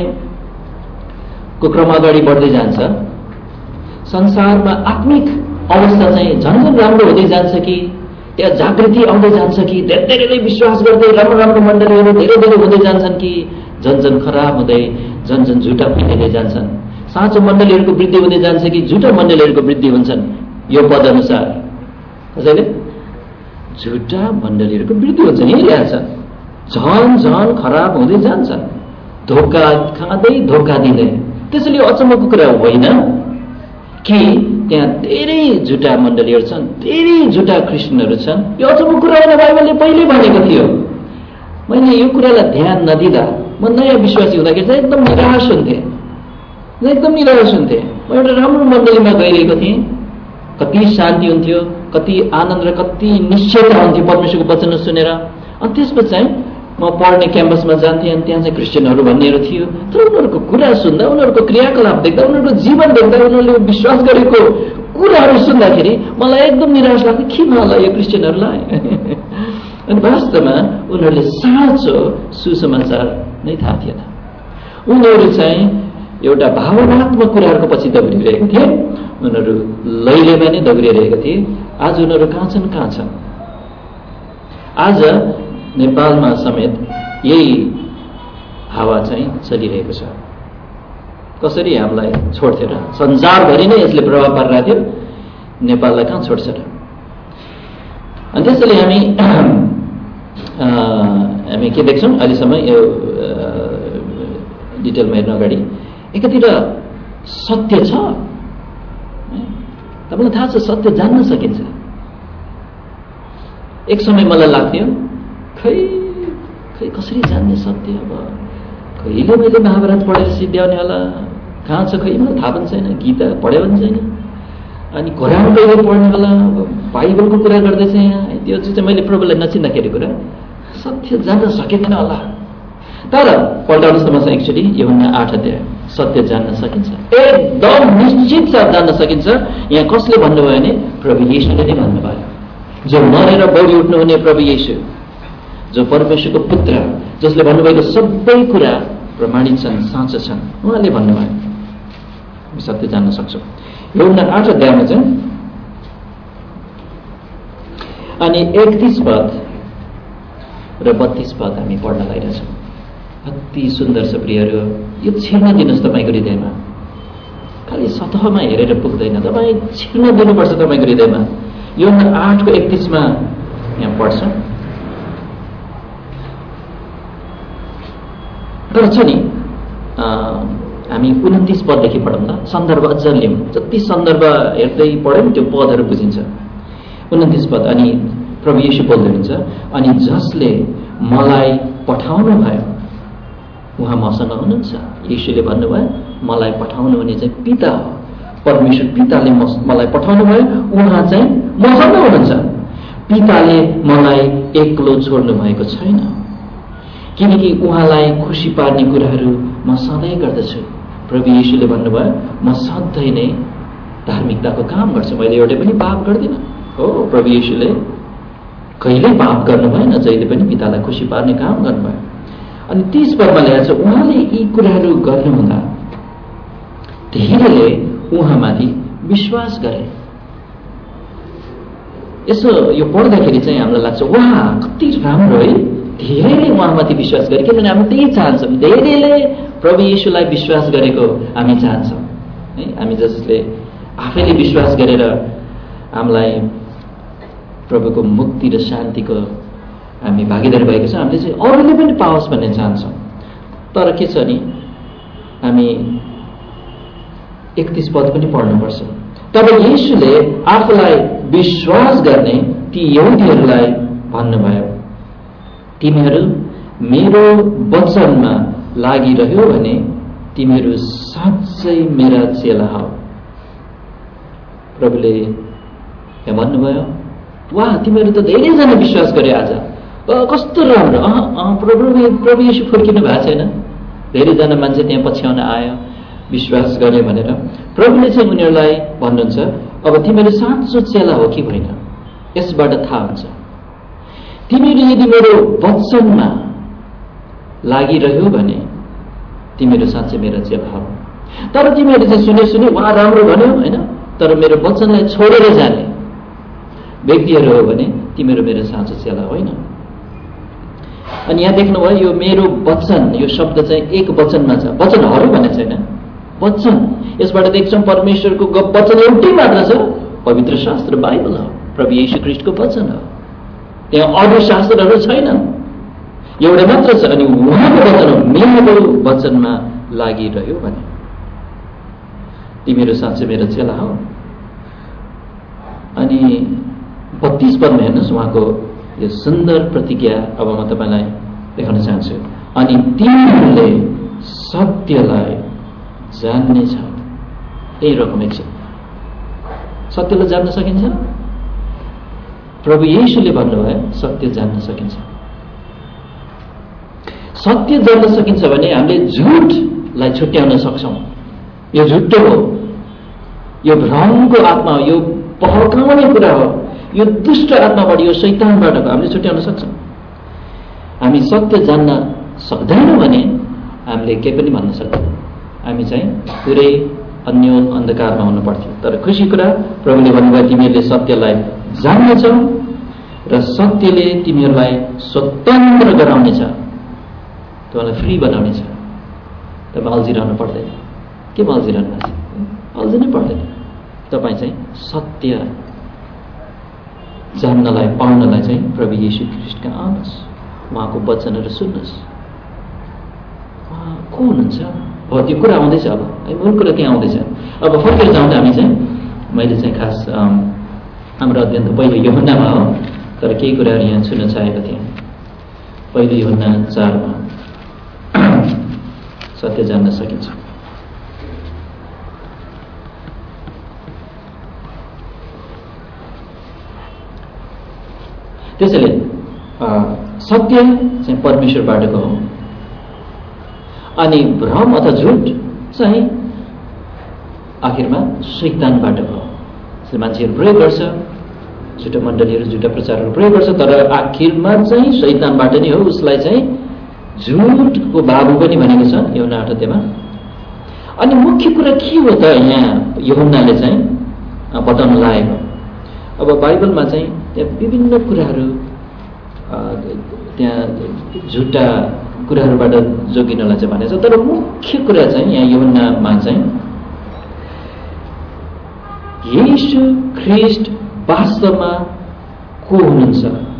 समयको क्रम अगाडि बढ्दै जान्छ, संसारमा आत्मिक अवस्था चाहिँ झन् झन् राम्रो हुँदै जान्छ कि त्यहाँ जागृति आउँदै जान्छ कि धेरै धेरै विश्वास गर्दै राम्रो राम्रो मण्डलीहरू धेरै धेरै हुँदै जान्छन् कि झन् झन् खराब हुँदै झन् झन् झुटा फैलिँदै जान्छन्? साँचो मण्डलीहरूको वृद्धि हुँदै जान्छ कि झुटा मण्डलीहरूको वृद्धि हुन्छन्? यो पद अनुसार कसैले झुटा मण्डलीहरूको वृद्धि हुन्छ हेरिरहेछ। झन झन खराब हुँदै जान्छन्, धोका खाँदै धोका दिँदै। त्यसैले यो अचम्मको कुरा होइन कि त्यहाँ धेरै झुटा मण्डलीहरू छन्, धेरै झुटा क्रिस्चियनहरू छन्। यो अचम्मको कुरा होइन, बाइबलले पहिल्यै भनेको थियो। मैले यो कुरालाई ध्यान नदिँदा म नयाँ विश्वासी हुँदाखेरि चाहिँ एकदम निराश हुन्थेँ, एकदम निराश हुन्थेँ। म एउटा राम्रो मण्डलीमा गइरहेको थिएँ, कति शान्ति हुन्थ्यो, कति आनन्द र कति निश्चयता हुन्थ्यो परमेश्वरको वचन सुनेर। अनि त्यसपछि चाहिँ म पढ्ने क्याम्पसमा जान्थेँ, अनि त्यहाँ चाहिँ क्रिस्चियनहरू भन्नेहरू थियो। तर उनीहरूको कुरा सुन्दा, उनीहरूको क्रियाकलाप देख्दा, उनीहरूको जीवन देख्दा, उनीहरूले विश्वास गरेको कुराहरू सुन्दाखेरि मलाई एकदम निराश लाग्थ्यो। के मलाई यो क्रिस्चियनहरूलाई अनि वास्तवमा उनीहरूले साँचो सुसमाचार नै थाहा थिएन। उनीहरू चाहिँ एउटा भावनात्मक कुराहरूको पछि दौडिरहेका थिए, उनीहरू लैलेमा नै दौडिरहेका थिए। आज उनीहरू कहाँ छन् कहाँ छन्? आज नेपालमा समेत यही हावा चाहिँ चलिरहेको छ। कसरी हामीलाई छोड्थ्यो र? संसारभरि नै यसले प्रभाव पारिरहेको थियो, नेपाललाई कहाँ छोड्छ र? अनि त्यसैले हामी हामी के देख्छौँ अहिलेसम्म यो डिटेलमा हेर्न अगाडि, एकातिर सत्य छ, तपाईँलाई थाहा छ सत्य जान्न सकिन्छ। एक समय मलाई लाग्थ्यो खै खै कसरी जान्ने सत्य? अब कहिले मैले महाभारत पढेर सिद्ध्याउने होला, कहाँ छ खै मलाई थाहा पनि छैन, गीता पढ्यो पनि छैन, अनि कुरान कहिले पढ्ने होला, बाइबलको कुरा गर्दैछ यहाँ। त्यो चाहिँ मैले प्रभुलाई नचिन्दाखेरि कुरा सत्य जान्न सकिँदैन होला। तर पल्टाउनुहोस् त मसँग एक्चुअली यूहन्ना आठ अध्याय, सत्य जान्न सकिन्छ, एकदम निश्चित साथ जान्न सकिन्छ। यहाँ कसले भन्नुभयो भने प्रभु येशूले नै भन्नुभयो, जो मरेर बढी उठ्नुहुने प्रभु येशू, जो परमेश्वरको पुत्र, जसले भन्नुभएको सबै कुरा प्रमाणित छन्, साँचो छन्, उहाँले भन्नुभयो हामी सत्य जान्न सक्छौँ। यूहन्ना आठ अध्यायमा चाहिँ अनि एकतीस पद र बत्तीस पद हामी पढ्न लागिरहेछौँ। अति सुन्दर छ प्रियहरू, यो छिर्न दिनुहोस् तपाईँको हृदयमा। खालि सतहमा हेरेर पुग्दैन, तपाईँ छिर्न दिनुपर्छ तपाईँको हृदयमा। यूहन्ना आठको एकतीसमा यहाँ पढ्छ। तर छ नि हामी उन्तिस पददेखि पढौँ न, सन्दर्भ अझ लिउँ। जति सन्दर्भ हेर्दै पढ्यौँ त्यो पदहरू बुझिन्छ। उन्तिस पद, अनि प्रभु येशू बोल्दै हुन्छ, अनि जसले मलाई पठाउनु भयो उहाँ मसँग हुनुहुन्छ। येशूले भन्नुभयो मलाई पठाउनु भने चाहिँ पिता हो, परमेश्वर पिताले मलाई पठाउनु भयो, उहाँ चाहिँ मसँग हुनुहुन्छ। पिताले मलाई एक्लो छोड्नु भएको छैन, किनकि उहाँलाई खुसी पार्ने कुराहरू म सधैँ गर्दछु। प्रभु येशूले भन्नुभयो म सधैँ नै धार्मिकताको काम गर्छु, मैले एउटै पनि पाप गर्दिनँ। हो, प्रभु येशूले कहिल्यै पाप गर्नु भएन, जहिले पनि पितालाई खुसी पार्ने काम गर्नुभयो। अनि तीस पदमा ल्याएको छ, उहाँले यी कुराहरू गर्नुहुँदा धेरैले उहाँमाथि विश्वास गरे। यसो यो पढ्दाखेरि चाहिँ हामीलाई लाग्छ वाह कति राम्रो है, धेरैले उहाँमाथि विश्वास गरे। किनभने हामी त्यही चाहन्छौँ, धेरैले प्रभु येशूलाई विश्वास गरेको हामी चाहन्छौँ है। हामी जसले आफैले विश्वास गरेर हामीलाई प्रभुको मुक्ति र शान्तिको हामी भागीदार भएको छ, हामीले चाहिँ अरूले पनि पाओस् भन्ने चाहन्छौँ। तर के छ नि, हामी एकतीस पद पनि पढ्नुपर्छ। तब येशूले आफूलाई विश्वास गर्ने ती यहुदीहरूलाई भन्नुभयो, तिमीहरू मेरो वचनमा लागिरह्यो भने तिमीहरू साँच्चै मेरा चेला हौ। प्रभुले यहाँ भन्नुभयो वाह तिमीहरू त धेरैजना विश्वास गरे आज, कस्तो राम्रो। अह अह प्रभु प्रभु येशू फर्किनु भएको छैन, धेरैजना मान्छे त्यहाँ पछ्याउन आयो, विश्वास गरे भनेर प्रभुले चाहिँ उनीहरूलाई भन्नुहुन्छ अब तिमीहरू साँचो चेला हो कि होइन यसबाट थाहा हुन्छ। तिमीहरू यदि मेरो वचनमा लागिरह्यो भने तिमीहरू साँच्चै मेरो चेला हौ। तर तिमीहरू चाहिँ सुने सुने वा राम्रो भन्यो होइन, तर मेरो वचनलाई छोडेर जाने व्यक्तिहरू हो भने तिमीहरू मेरो साँचो चेला होइन। अनि यहाँ देख्नुभयो यो मेरो वचन, यो शब्द चाहिँ एक वचनमा छ, वचनहरू भन्ने छैन, वचन। यसबाट देख्छौँ परमेश्वरको वचन एउटै मात्र छ, पवित्र शास्त्र बाइबल हो, प्रभु येशू ख्रीष्टको वचन हो। त्यहाँ अरू शास्त्रहरू छैनन्, एउटै मात्र छ। अनि उहाँको वचन हो, मेरो वचनमा लागिरह्यो भने तिमीहरू साँच्चै मेरो चेला हो। अनि बत्तीस पदमा हेर्नुहोस् उहाँको यो सुन्दर प्रतिज्ञा अब म तपाईँलाई देखाउन चाहन्छु। अनि तिमीहरूले सत्यलाई जान्नेछ। यही रकम एक छ, सत्यलाई जान्न सकिन्छ। प्रभु येशूले भन्नुभयो सत्य जान्न सकिन्छ। सत्य जान्न सकिन्छ भने हामीले झुटलाई छुट्याउन सक्छौं। यो झुटो हो, यो भ्रमको आत्मा हो, यो बहकाउने कुरा हो, यो दुष्ट आत्माबाट, यो शैतानबाट हामीले छुट्याउन सक्छौं। हामी सत्य जान्न सक्दैनौँ भने हामीले केही पनि भन्न सक्दैनौँ। हामी चाहिँ पुरै अन्योन अन्धकारमा हुनु पर्थ्यो। तर खुसी कुरा प्रभुले भन्नुभयो तिमीहरूले सत्यलाई जान्नेछौ र सत्यले तिमीहरूलाई स्वतन्त्र गराउनेछ, तिमीलाई फ्री बनाउनेछ। तपाईँ अल्झिरहनु पर्दैन। के अल्झिरहनु भएको छ? अल्झिनै पर्दैन। तपाईँ चाहिँ सत्य जान्नलाई पाउनलाई चाहिँ प्रभु येशू ख्रीष्टका आउनुहोस्, उहाँको वचनहरू सुन्नुहोस्। उहाँ को हुनुहुन्छ हो त्यो कुरा आउँदैछ। अब है मूल कुरा के आउँदैछ? अब फर्केर जाँदा हामी चाहिँ मैले चाहिँ खास हाम्रो अध्ययन त पहिलो यूहन्नामा हो, तर केही कुराहरू यहाँ सुन्न चाहेको थिएँ। पहिलो यूहन्ना चारमा सत्य जान्न सकिन्छ। त्यसैले सत्य चाहिँ परमेश्वरबाटको हो अनि भ्रम अथवा झुट चाहिँ आखिरमा शैतानबाटको हो। त्यसले मान्छेहरू प्रयोग गर्छ, झुटा मण्डलीहरू झुटा प्रचारहरू प्रयोग गर्छ, तर आखिरमा चाहिँ शैतानबाट नै हो। उसलाई चाहिँ झुटको बाबु पनि भनेको छ यूहन्ना आठ अध्यायमा। अनि मुख्य कुरा के हो त यहाँ यूहन्नाले चाहिँ बताउन लागेको? अब बाइबलमा चाहिँ त्यहाँ विभिन्न कुराहरू त्यहाँ झुटा कुराहरूबाट जोगिनलाई चाहिँ भनेको छ, तर मुख्य कुरा चाहिँ यहाँ यूहन्नामा चाहिँ येशू ख्रीष्ट वास्तवमा को हुनुहुन्छ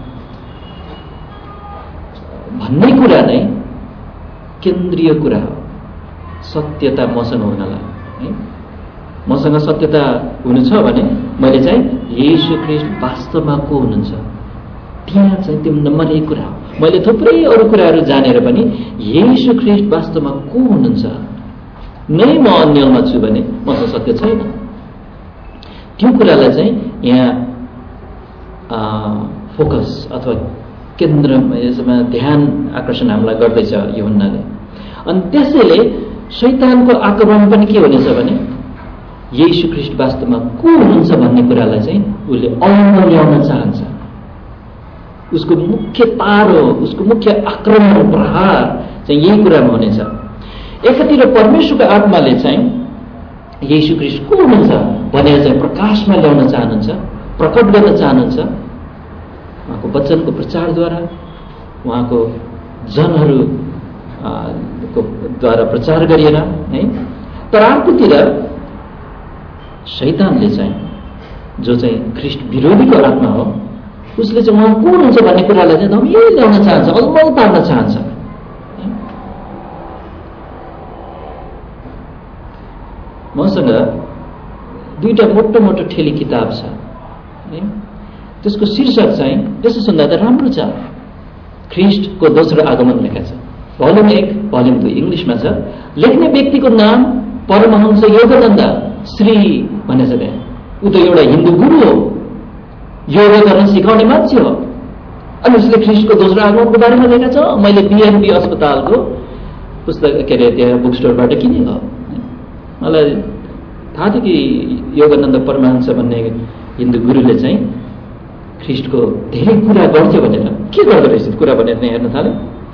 भन्ने कुरा नै केन्द्रीय कुरा हो। सत्यता मसँग हुनलाई है, मसँग सत्यता हुनु छ भने मैले चाहिँ येशू ख्रीष्ट वास्तवमा को हुनुहुन्छ त्यहाँ चाहिँ त्यो नम्बर एक कुरा हो। मैले थुप्रै अरू कुराहरू जानेर पनि येशू ख्रीष्ट वास्तवमा को हुनुहुन्छ नै म अन्यलमा छु भने मसँग सत्य छैन। त्यो कुरालाई चाहिँ यहाँ फोकस अथवा केन्द्रमा यसमा ध्यान आकर्षण हामीलाई गर्दैछ यूहन्नाले। अनि त्यसैले शैतानको आक्रमण पनि के हुनेछ भने येशू ख्रीष्ट वास्तवमा को हुनुहुन्छ भन्ने कुरालाई चाहिँ उसले अल्मो ल्याउन चाहन्छ। उसको मुख्य तार हो, उसको मुख्य आक्रमण प्रहार चाहिँ यही कुरामा हुनेछ। एकातिर परमेश्वरको आत्माले चाहिँ येशू ख्रीष्ट को हुनुहुन्छ भनेर चाहिँ प्रकाशमा ल्याउन चाहनुहुन्छ, प्रकट गर्न चाहनुहुन्छ उहाँको वचनको प्रचारद्वारा, उहाँको जनहरूको द्वारा प्रचार गरिएन है। तर अर्कोतिर शैतानले चाहिँ जो चाहिँ ख्रीष्ट विरोधीको आत्मा हो उसले चाहिँ उहाँ को हुनुहुन्छ भन्ने कुरालाई चाहिँ धमिलो ल्याउन चाहन्छ, अलमल पार्न चाहन्छ। मसँग दुईटा मोटो मोटो ठेली किताब छ है, त्यसको शीर्षक चाहिँ यसो सुन्दा त राम्रो छ, ख्रीष्टको दोस्रो आगमन लेखा छ। भोल्युम एक भोल्युम दुई इङ्ग्लिसमा छ। लेख्ने व्यक्तिको नाम परमहंस योगानन्द श्री भनेछ त्यहाँ। ऊ त एउटा हिन्दू गुरु हो, योगा गर्न सिकाउने मान्छे हो। अनि उसले ख्रीष्टको दोस्रो आगमनको बारेमा लेखेको छ। मैले बिएनबी अस्पतालको पुस्तक के अरे त्यहाँ बुक स्टोरबाट किनेको। मलाई थाहा थियो कि योगानन्द परमहंस भन्ने हिन्दू गुरुले चाहिँ ख्रीष्टको धेरै कुरा गर्थ्यो भनेर। के गर्दो रहेछ कुरा भनेर हेर्न थाले।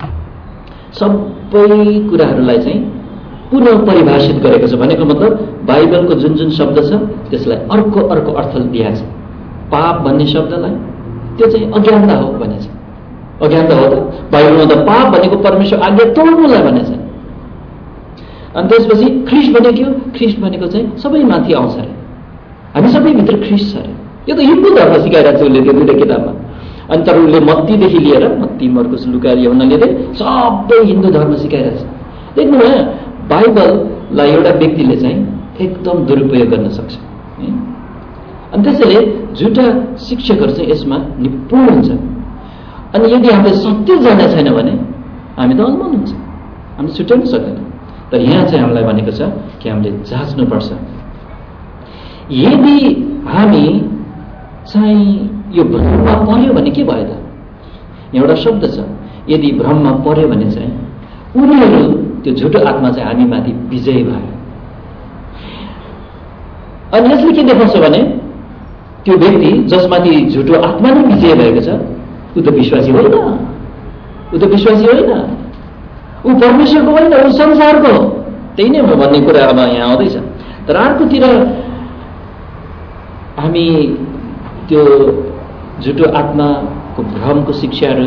सबै कुराहरूलाई चाहिँ पुनः परिभाषित गरेको छ। भनेको मतलब बाइबलको जुन जुन शब्द छ त्यसलाई अर्को अर्को अर्थ दिएको छ। पाप भन्ने शब्दलाई त्यो चाहिँ अज्ञानता हो भनेछ। अज्ञानता हो त बाइबलमा त पाप भनेको परमेश्वर आज्ञा तोड्नुलाई भनेछ। अनि त्यसपछि ख्रीष्ट भनेको के हो? ख्रीष्ट भनेको चाहिँ सबै माथि आउँछ अरे, हामी सबैभित्र ख्रीष्ट छ अरे। यो त हिन्दू धर्म सिकाइरहेको छ उसले त्यो दुईटा किताबमा। अनि तर उसले मत्तीदेखि लिएर मत्ती, मर्कुस, लुका, यूहन्नाले सबै हिन्दू धर्म सिकाइरहेको छ। देख्नुभयो बाइबललाई एउटा व्यक्तिले चाहिँ एकदम दुरुपयोग गर्न सक्छ। अनि त्यसैले झुटा शिक्षकहरू चाहिँ यसमा निपुण हुन्छ। अनि यदि हामीले सत्य जाने छैन भने हामी त अलमल हुन्छ, हामीले छुट्याउन सक्दैन। तर यहाँ चाहिँ हामीलाई भनेको छ कि हामीले जाँच्नुपर्छ। यदि हामी चाहिँ यो भ्रममा पर्यो भने के भयो त? एउटा शब्द छ, यदि भ्रममा पर्यो भने चाहिँ उनीहरू त्यो झुटो आत्मा चाहिँ हामीमाथि विजयी भयो। अनि यसले के देखाउँछ भने त्यो व्यक्ति जसमाथि झुटो आत्मा नै विजय भएको छ ऊ त विश्वासी होइन, ऊ त विश्वासी होइन, ऊ परमेश्वरको होइन, ऊ संसारको। त्यही नै म भन्ने कुरा अब यहाँ आउँदैछ। तर अर्कोतिर हामी त्यो झुटो आत्माको भ्रमको शिक्षाहरू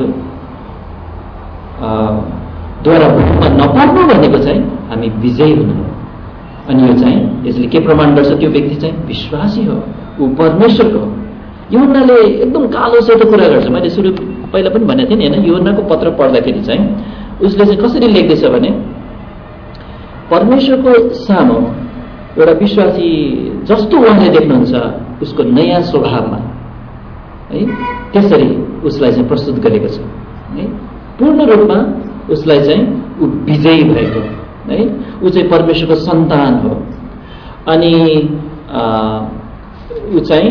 द्वारा भ्रममा नपर्नु भनेको चाहिँ हामी विजयी हुनु हो। अनि यो चाहिँ यसले के प्रमाण गर्छ? त्यो व्यक्ति चाहिँ विश्वासी हो, ऊ परमेश्वरको हो। यूहन्नाले एकदम कालो सेतो कुरा गर्छ। मैले सुरु पहिला पनि भनेको थिएँ नि होइन, यूहन्नाको पत्र पढ्दाखेरि चाहिँ उसले चाहिँ कसरी लेख्दैछ भने परमेश्वरको सामु एउटा विश्वासी जस्तो उहाँले देख्नुहुन्छ उसको नयाँ स्वभावमा है, त्यसरी उसलाई चाहिँ प्रस्तुत गरेको छ है। पूर्ण रूपमा उसलाई चाहिँ ऊ विजयी भएको है, ऊ चाहिँ परमेश्वरको सन्तान हो। अनि ऊ चाहिँ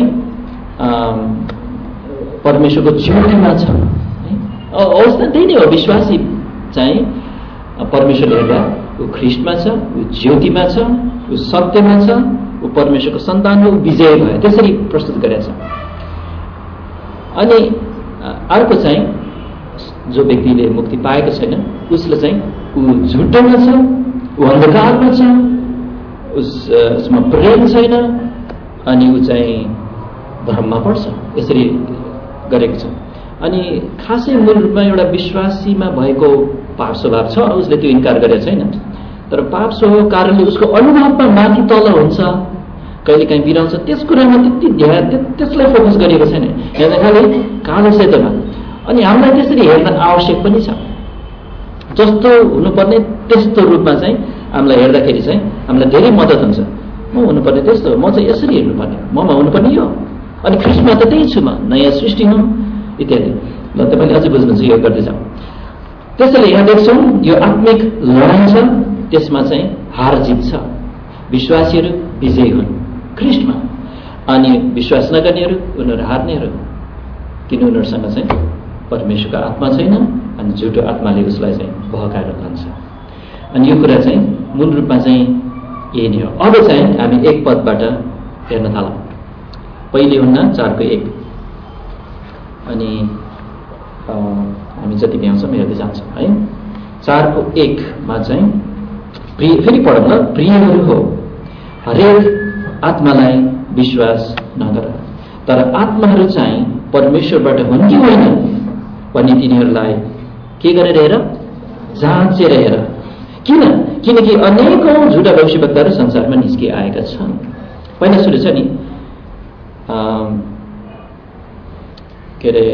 परमेश्वरको ज्योतिमा छ है। अवस्था त्यही नै हो, विश्वासी चाहिँ परमेश्वरले हेर्दा ऊ ख्रिस्टमा छ, ऊ ज्योतिमा छ, ऊ सत्यमा छ, ऊ परमेश्वरको सन्तान हो, ऊ विजय भयो, त्यसरी प्रस्तुत गरेको छ। अनि अर्को चाहिँ जो व्यक्तिले मुक्ति पाएको छैन उसले चाहिँ ऊ झुटोमा छ, ऊ अन्धकारमा छ, उस उसमा प्रेम छैन, अनि ऊ चाहिँ भ्रममा पर्छ, यसरी गरेको छ। अनि खासै मूल रूपमा एउटा विश्वासीमा भएको पाप स्वभाव छ, उसले त्यो इन्कार गरेको छैन। तर पाप स्वभाव कारणले उसको अनुभवमा माथि तल हुन्छ, कहिले काहीँ बिराउँछ, त्यस कुरामा त्यति ध्यान त्यसलाई फोकस गरिएको छैन, हेर्दा खालि कालो सेतोमा। अनि हामीलाई त्यसरी हेर्न आवश्यक पनि छ। जस्तो हुनुपर्ने त्यस्तो रूपमा चाहिँ हामीलाई हेर्दाखेरि चाहिँ हामीलाई धेरै मद्दत हुन्छ। म हुनुपर्ने त्यस्तो हो, म चाहिँ यसरी हेर्नुपर्ने, ममा हुनुपर्ने यो, अनि ख्रिस्टमा त त्यही छु, म नयाँ सृष्टि हुँ इत्यादि। ल तपाईँले अझै बुझ्नुहुन्छ, यो गर्दै जाउँ। त्यसैले यहाँ देख्छौँ यो आत्मिक लडाइँ छ, त्यसमा चाहिँ हार जित छ। विश्वासीहरू विजयी हुन् ख्रिस्टमा, अनि विश्वास नगर्नेहरू उनीहरू हार्नेहरू, किन उनीहरूसँग चाहिँ परमेश्वरको आत्मा छैन, अनि झुटो आत्माले उसलाई चाहिँ बहकाएर खान्छ। अनि यो कुरा चाहिँ मूल रूपमा चाहिँ यही नै हो। अब चाहिँ हामी एक पदबाट हेर्न थालौँ। पहिले हुन्न चारको एक, अनि हामी जति भ्याउँछौँ हेर्दै जान्छौँ है। चारको एकमा चाहिँ प्रिय, फेरि पढौँ ल। प्रियहरू हो, हरेक आत्मालाई विश्वास नगर, तर आत्माहरू चाहिँ परमेश्वरबाट हुन् कि होइन भन्ने तिनीहरूलाई के गरेर हेर? जाँचेर हेर। किन? किनकि अनेकौं झुटा भविष्यवक्ताहरू संसारमा निस्किआएका छन्। पहिला सुरु छ नि के अरे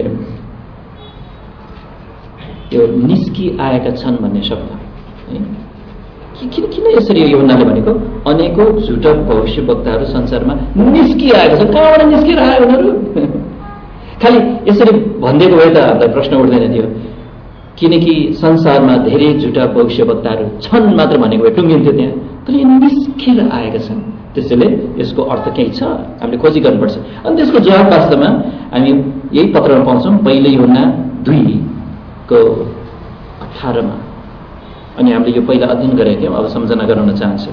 यो निस्किआएका छन् भन्ने शब्द है। किन किन यसरी यूहन्नाले भनेको अनेकौं झुटा भविष्यवक्ताहरू संसारमा निस्किआएका छन्? कहाँबाट निस्केर आयो उनीहरू? खालि यसरी भनिदिएको भए त हामीलाई प्रश्न उठ्दैन थियो। किनकि संसारमा धेरै झुटा भविष्यवक्ताहरू छन् मात्र भनेको भए टुङ्गिन्थ्यो त्यहाँ, तर यो निस्केर आएका छन्। त्यसैले यसको अर्थ केही छ, हामीले खोजी गर्नुपर्छ। अनि त्यसको जवाब वास्तवमा हामी यही पत्रमा पाउँछौँ, पहिले यूहन्ना दुईको अठारमा। अनि हामीले यो पहिला अध्ययन गरेका थियौँ, अब सम्झना गराउन चाहन्छु।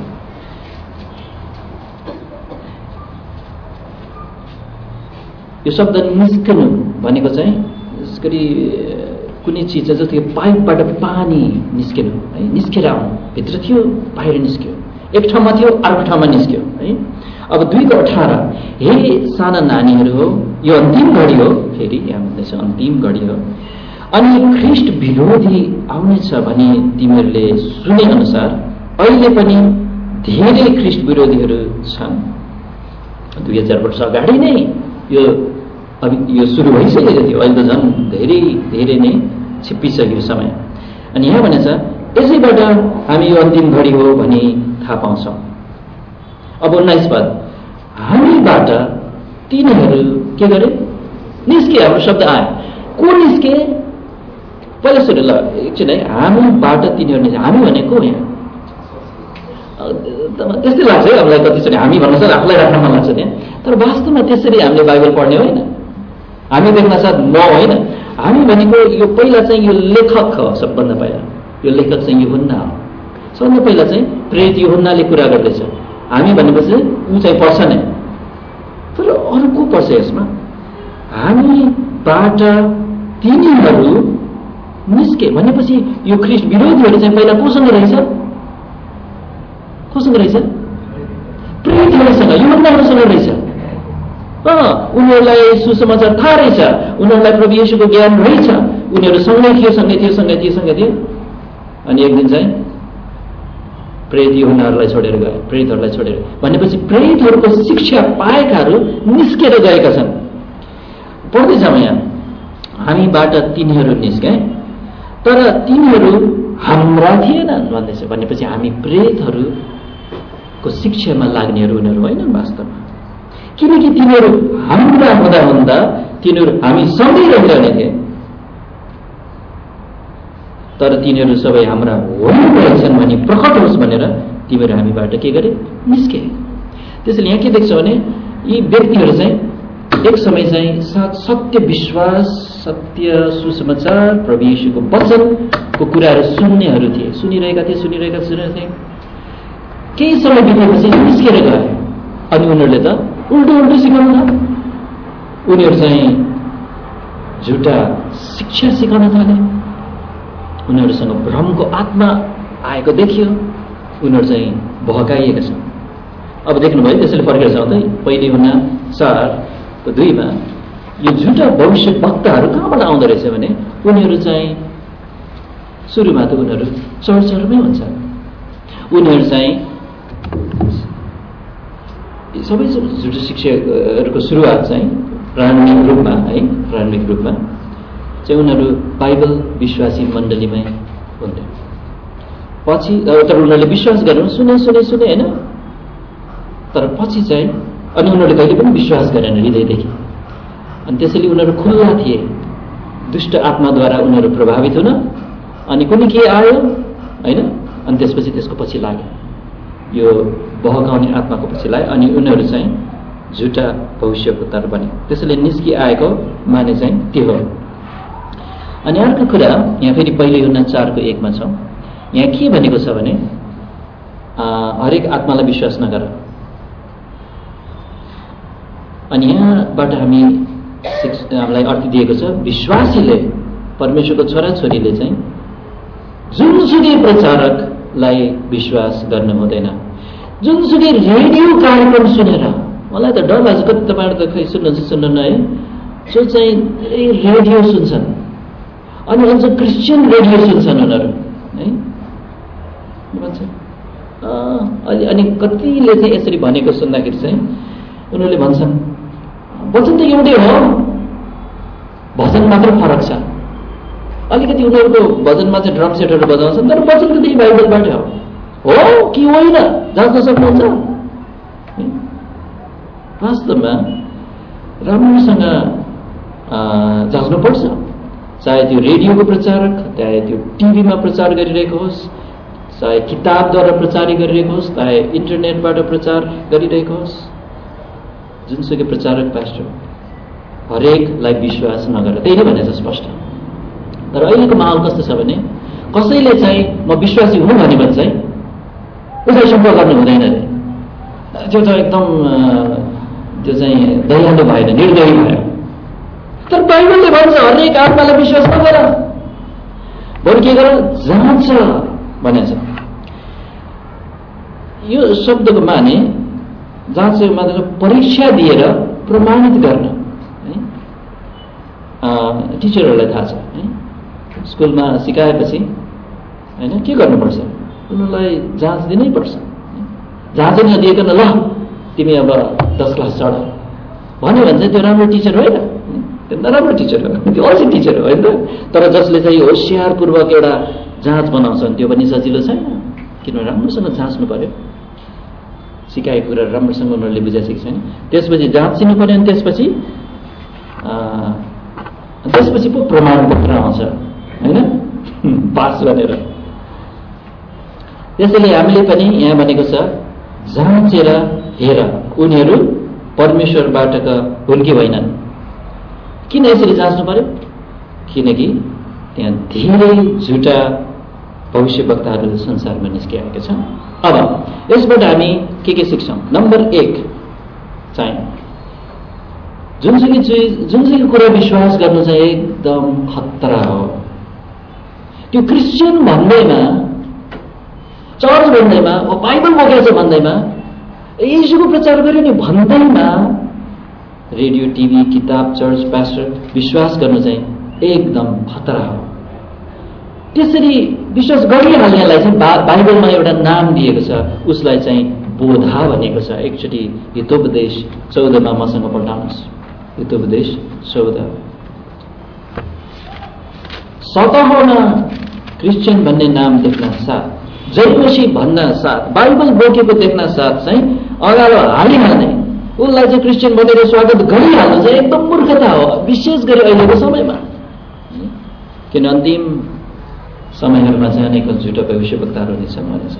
यो शब्द निस्कनु भनेको चाहिँ यसरी कुनै चिज जस्तो पाइपबाट पानी निस्किनु है, निस्केर आउनु, भित्र थियो बाहिर निस्क्यो, एक ठाउँमा थियो अर्को ठाउँमा निस्क्यो है। अब दुईको अठार, हे साना नानीहरू हो, यो अन्तिम घडी हो, फेरि यहाँ भन्दैछ अन्तिम घडी हो, अनि ख्रिस्ट विरोधी आउनेछ भने तिमीहरूले सुने अनुसार अहिले पनि धेरै ख्रिस्ट विरोधीहरू छन्। दुई हजार वर्ष अगाडि नै यो अब यो सुरु भइसकेको थियो, अहिले त झन् धेरै धेरै नै छिप्पिसक्यो समय। अनि यहाँ भनेछ यसैबाट हामी यो अन्तिम घडी हो भनी थाहा पाउँछौँ। अब उन्नाइस पद, हामीबाट तिनीहरू के गरे? निस्के। हाम्रो शब्द आयो, को निस्के? पहिला सुरु ल एकछिन है, हामीबाट तिनीहरू निस्के। हामी भनेको यहाँ त्यस्तै लाग्छ है हामीलाई, कतिचोटि हामी भन्नु छ आफूलाई राख्न मन लाग्छ त्यहाँ, तर वास्तवमा त्यसरी हामीले बाइबल पढ्ने होइन। हामी देख्न साथ म होइन, हामी भनेको यो पहिला चाहिँ यो लेखक हो। सबभन्दा पहिला यो लेखक चाहिँ यूहन्ना हो। सबभन्दा पहिला चाहिँ प्रेरित यूहन्नाले कुरा गर्दैछ। हामी भनेपछि ऊ चाहिँ पर्छ नै, तर अरू को पर्छ यसमा? हामीबाट तिनीहरू निस्के भनेपछि यो ख्रिस्ट विरोधीहरू चाहिँ पहिला कोसँग रहेछ? कोसँग रहेछ? प्रेरितहरूसँग, यूहन्नाहरूसँग रहेछ। उनीहरूलाई सुसमाचार थाहा रहेछ, उनीहरूलाई प्रभु येशूको ज्ञान रहेछ, उनीहरू सँगै थियो सँगै थियो सँगै थियो सँगै थियो अनि एक दिन चाहिँ प्रेरित यूहन्नाहरूलाई छोडेर गए, प्रेरितहरूलाई छोडेर। भनेपछि प्रेरितहरूको शिक्षा पाएकाहरू निस्केर गएका छन्। पढ्दैछौँ यहाँ, हामीबाट तिनीहरू निस्के तर तिनीहरू हाम्रा थिएनन् भन्दैछ। भनेपछि हामी प्रेरितहरूको शिक्षामा लाग्नेहरू उनीहरू होइनन् वास्तवमा, किनकि तिनीहरू हाम्रा हुँदा हुँदा तिनीहरू हामी सँगै रहिरहने थिए, तर तिनीहरू सबै हाम्रा हुनुहुन्छन् भनी प्रकट होस् भनेर तिमीहरू हामीबाट के गरे? निस्के। त्यसैले यहाँ के देख्छ भने यी व्यक्तिहरू चाहिँ एक समय चाहिँ सत्य विश्वास, सत्य सुसमाचार, प्रभु येशूको वचनको कुराहरू सुन्नेहरू थिए, सुनिरहेका थिए सुनिरहेका सुनिरहेका थिए केही समय बितेपछि निस्केर गए अनि उनीहरूले त उल्टो उल्टो सिकाउनु थाले। उनीहरू चाहिँ झुटा शिक्षा सिकाउन थाले, उनीहरूसँग भ्रमको आत्मा आएको देखियो, उनीहरू चाहिँ भहकाइएका छन्। अब देख्नुभयो, त्यसैले फर्केर जाउँ त पहिले हुना चारको दुईमा यो झुटा भविष्य वक्ताहरू कहाँबाट आउँदो रहेछ भने उनीहरू चाहिँ सुरुमा त उनीहरू चर्चहरूमै हुन्छ। उनीहरू चाहिँ सबै झुटो शिक्षाहरूको सुरुवात चाहिँ प्रारम्भिक रूपमा है प्रारम्भिक रूपमा चाहिँ उनीहरू बाइबल विश्वासी मण्डलीमै हुन्थे। पछि तर उनीहरूले विश्वास गरेन, सुने सुने सुने होइन, तर पछि चाहिँ अनि उनीहरूले कहिले पनि विश्वास गरेन हृदयदेखि। अनि त्यसैले उनीहरू खुल्ला थिए दुष्ट आत्माद्वारा उनीहरू प्रभावित हुन, अनि कुनै के आयो होइन, अनि त्यसपछि त्यसको पछि लाग्यो, यो बहकाउने आत्माको पछि लाग्यो, अनि उनीहरू चाहिँ झुटा भविष्यवक्ता बने। त्यसैले निस्कि आएको माने चाहिँ त्यो हो। अनि अर्को कुरा यहाँ फेरि पहिले हुन चारको एकमा छ, यहाँ के भनेको छ भने हरेक आत्मालाई विश्वास नगर। अनि यहाँबाट हामी हामीलाई अर्थ दिएको छ, विश्वासीले परमेश्वरको छोराछोरीले चाहिँ जुनसुकै प्रचारकलाई विश्वास गर्नु हुँदैन। जुनसुकै रेडियो कार्यक्रम सुनेर, मलाई त डर लाग्छ, कति तपाईँहरू त खै सुन्नुहुन्छ सुन्नुहुन्न है, जो चाहिँ रेडियो सुन्छन् अनि अझ क्रिस्चियन रेडियो सुन्छन् उनीहरू है भन्छ। अलि अनि कतिले चाहिँ यसरी भनेको सुन्दाखेरि चाहिँ उनीहरूले भन्छन् वचन त एउटै हो, भजन मात्र फरक छ। अलिकति उनीहरूको भजनमा चाहिँ ड्रम सेटहरू बजाउँछन्, तर वचन त त्यही बाइबलबाट हो हो कि होइन जाँच्न सक्नुहुन्छ। वास्तवमा राम्रोसँग जाँच्नुपर्छ, चाहे त्यो रेडियोको प्रचारक, चाहे त्यो टिभीमा प्रचार गरिरहेको होस्, चाहे किताबद्वारा प्रचार गरिरहेको होस्, चाहे इन्टरनेटबाट प्रचार गरिरहेको होस्, जुनसुकै प्रचारक पास्टर हरेकलाई विश्वास नगर, त्यही नै भनेछ स्पष्ट। तर अहिलेको माहौल कस्तो छ भने कसैले चाहिँ म विश्वासी हुँ भने भने चाहिँ उसलाई सम्पर्क गर्नु हुँदैन अरे, त्यो त एकदम त्यो चाहिँ दयालु भएन, निर्दयी भयो। तर बाइबलले भन्छ हरेक आत्मालाई विश्वास नगर, बरु के गर जाँच भनेछ। यो शब्दको माने जाँच मतलब परीक्षा दिएर प्रमाणित गर्न है। टिचरहरूलाई थाहा छ है, स्कुलमा सिकाएपछि होइन के गर्नुपर्छ, उनीहरूलाई जाँच दिनै पर्छ। जाँच नदिएकोन ल तिमी अब दस क्लास चढ भन्यो भने चाहिँ त्यो राम्रो टिचर होइन, त्यो नराम्रो टिचर हो, त्यो अल्छी टिचर हो होइन। तर जसले चाहिँ होसियारपूर्वक एउटा जाँच बनाउँछन् त्यो पनि सजिलो छैन, किनभने राम्रोसँग जाँच्नु पर्यो, सिकाएको कुरा राम्रोसँग उनीहरूले बुझाइसकेको छैन। त्यसपछि जाँचिनु पर्यो, अनि त्यसपछि त्यसपछि पो प्रमाणपत्र आउँछ होइन पास भनेर। त्यसैले हामीले पनि यहाँ भनेको छ जाँचेर हेर उनीहरू परमेश्वरबाटका हुन् कि होइनन्। किन यसरी जाँच्नु पर्यो? किनकि त्यहाँ धेरै झुटा भविष्यवक्ताहरू संसारमा निस्किआएका छन्। अब यसबाट हामी के के सिक्छौँ? नम्बर एक चाहिँ जुनसुकै चिज जुनसुकै कुरा विश्वास गर्नु चाहिँ एकदम खतरा हो। त्यो क्रिस्चियन भन्दैमा, चर्च भन्दैमा, बाइबल बोकेछ भन्दैमा, येशूको प्रचार गर्यो नि भन्दैमा रेडियो, टिभी, किताब, चर्च, पास्टर विश्वास गर्नु चाहिँ एकदम खतरा हो। त्यसरी विश्वास गरिहाल्नेलाई चाहिँ बाइबलमा एउटा नाम दिएको छ, उसलाई चाहिँ बोधा भनेको छ। एकचोटि हितोपदेश चौधमा मसँग पढ्नुहोस्। हितोपदेश चौध। सतहमा क्रिस्चियन भन्ने नाम देख्न साथ, जयमसी भन्न साथ, बाइबल बोकेको देख्न साथ चाहिँ अगाडि हालिहाल्ने, उसलाई चाहिँ क्रिस्चियन भनेर स्वागत गरिहाल्नु चाहिँ एकदम मूर्खता हो, विशेष गरी अहिलेको समयमा। किन अन्तिम समयहरूमा चाहिँ अनेक झुटा भविष्यवक्ताहरू हुनेछन् भनेछ।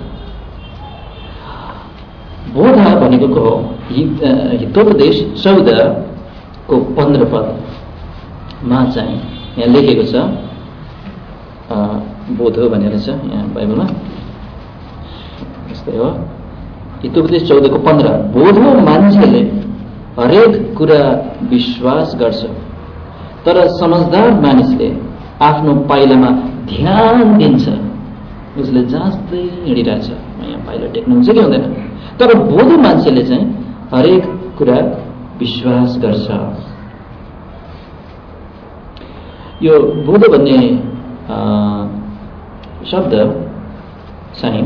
बोधा भनेको को हो? हितोपदेश चौधको पन्ध्र पदमा चाहिँ यहाँ लेखेको छ, बोध हो भनेर छ यहाँ बाइबलमा, यस्तै हो। हितोपदेश चौधको पन्ध्र, बोधो मान्छेले हरेक कुरा विश्वास गर्छ, तर समझदार मानिसले आफ्नो पाइलामा ध्यान दिन्छ, उसले जाँच्दै हिँडिरहेछ यहाँ पाइला टेक्नुहुन्छ कि हुँदैन। तर बोधो मान्छेले चाहिँ हरेक कुरा विश्वास गर्छ। यो बोधो भन्ने शब्द चाहिँ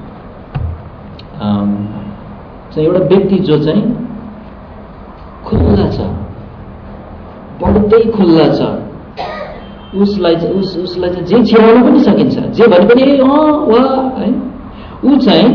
चाहिँ एउटा व्यक्ति जो चाहिँ खुल्ला छ, बढ्दै खुल्ला छ, उसलाई उस उसलाई चाहिँ जे छिराउन पनि सकिन्छ, जे भने पनि ए अँ वा है, ऊ चाहिँ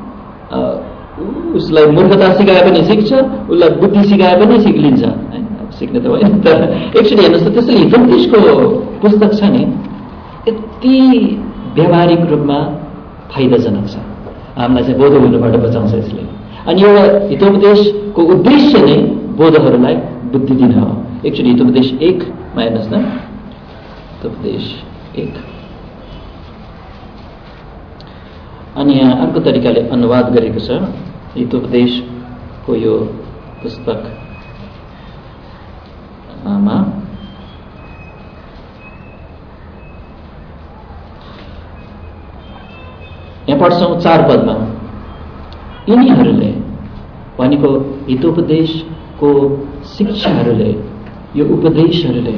उसलाई मूर्खता सिकाए पनि सिक्छ, उसलाई बुद्धि सिकाए पनि सिक्लिन्छ है। सिक्ने त होइन, तर एकचोटि हेर्नुहोस् त, त्यसैले हितोपदेशको पुस्तक छ नि, यति व्यावहारिक रूपमा फाइदाजनक छ, हामीलाई चाहिँ बोध हुनबाट बचाउँछ यसले। अनि एउटा हितोपदेशको उद्देश्य नै बोधहरूलाई बुद्धि दिन हो। एकचोटि हितोपदेश एकमा हेर्नुहोस् न, हितोपदेश एक। अनि यहाँ अर्को तरिकाले अनुवाद गरेको छ हितोपदेशको यो पुस्तकमा। यहाँ पढ्छौँ चार पदमा, यिनीहरूले भनेको हितोपदेशको शिक्षाहरूले, यो उपदेशहरूले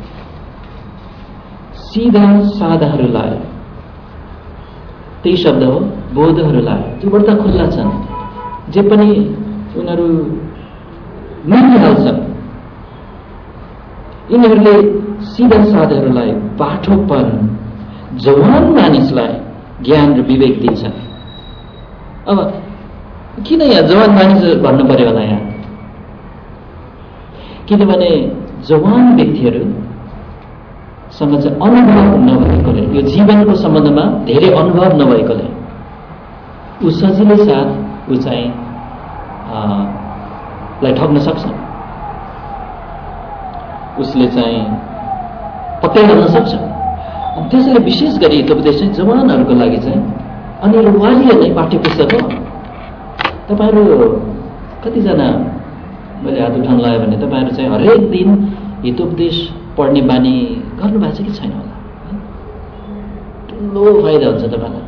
सीधा साधाहरूलाई, त्यही शब्द हो बोधहरूलाई, त्यो बढ्ता खुल्ला छन्, जे पनि उनीहरू मिलिहाल्छन्। यिनीहरूले सीधा साधाहरूलाई बाठोपन, जवान मानिसलाई ज्ञान र विवेक दिन्छ। अब किन यहाँ जवान मानिस भन्नु पर्यो होला यहाँ? किनभने जवान व्यक्तिहरू सँग चाहिँ अनुभव नभएकोले, यो जीवनको सम्बन्धमा धेरै अनुभव नभएकोले ऊ सजिलै साथ ऊ चाहिँ लाई ठग्न सक्छ, उसले चाहिँ पक्राइहाल्न सक्छ। त्यसैले विशेष गरी हितोपदेश चाहिँ जवानहरूको लागि चाहिँ अनिवार्य नै पाठ्य पुस्तक हो। तपाईँहरू कतिजना, मैले हात उठाउन लाग्यो भने तपाईँहरू चाहिँ हरेक दिन हितोपदेश पढ्ने बानी गर्नु भएको छ कि छैन होला? ठुलो फाइदा हुन्छ तपाईँलाई।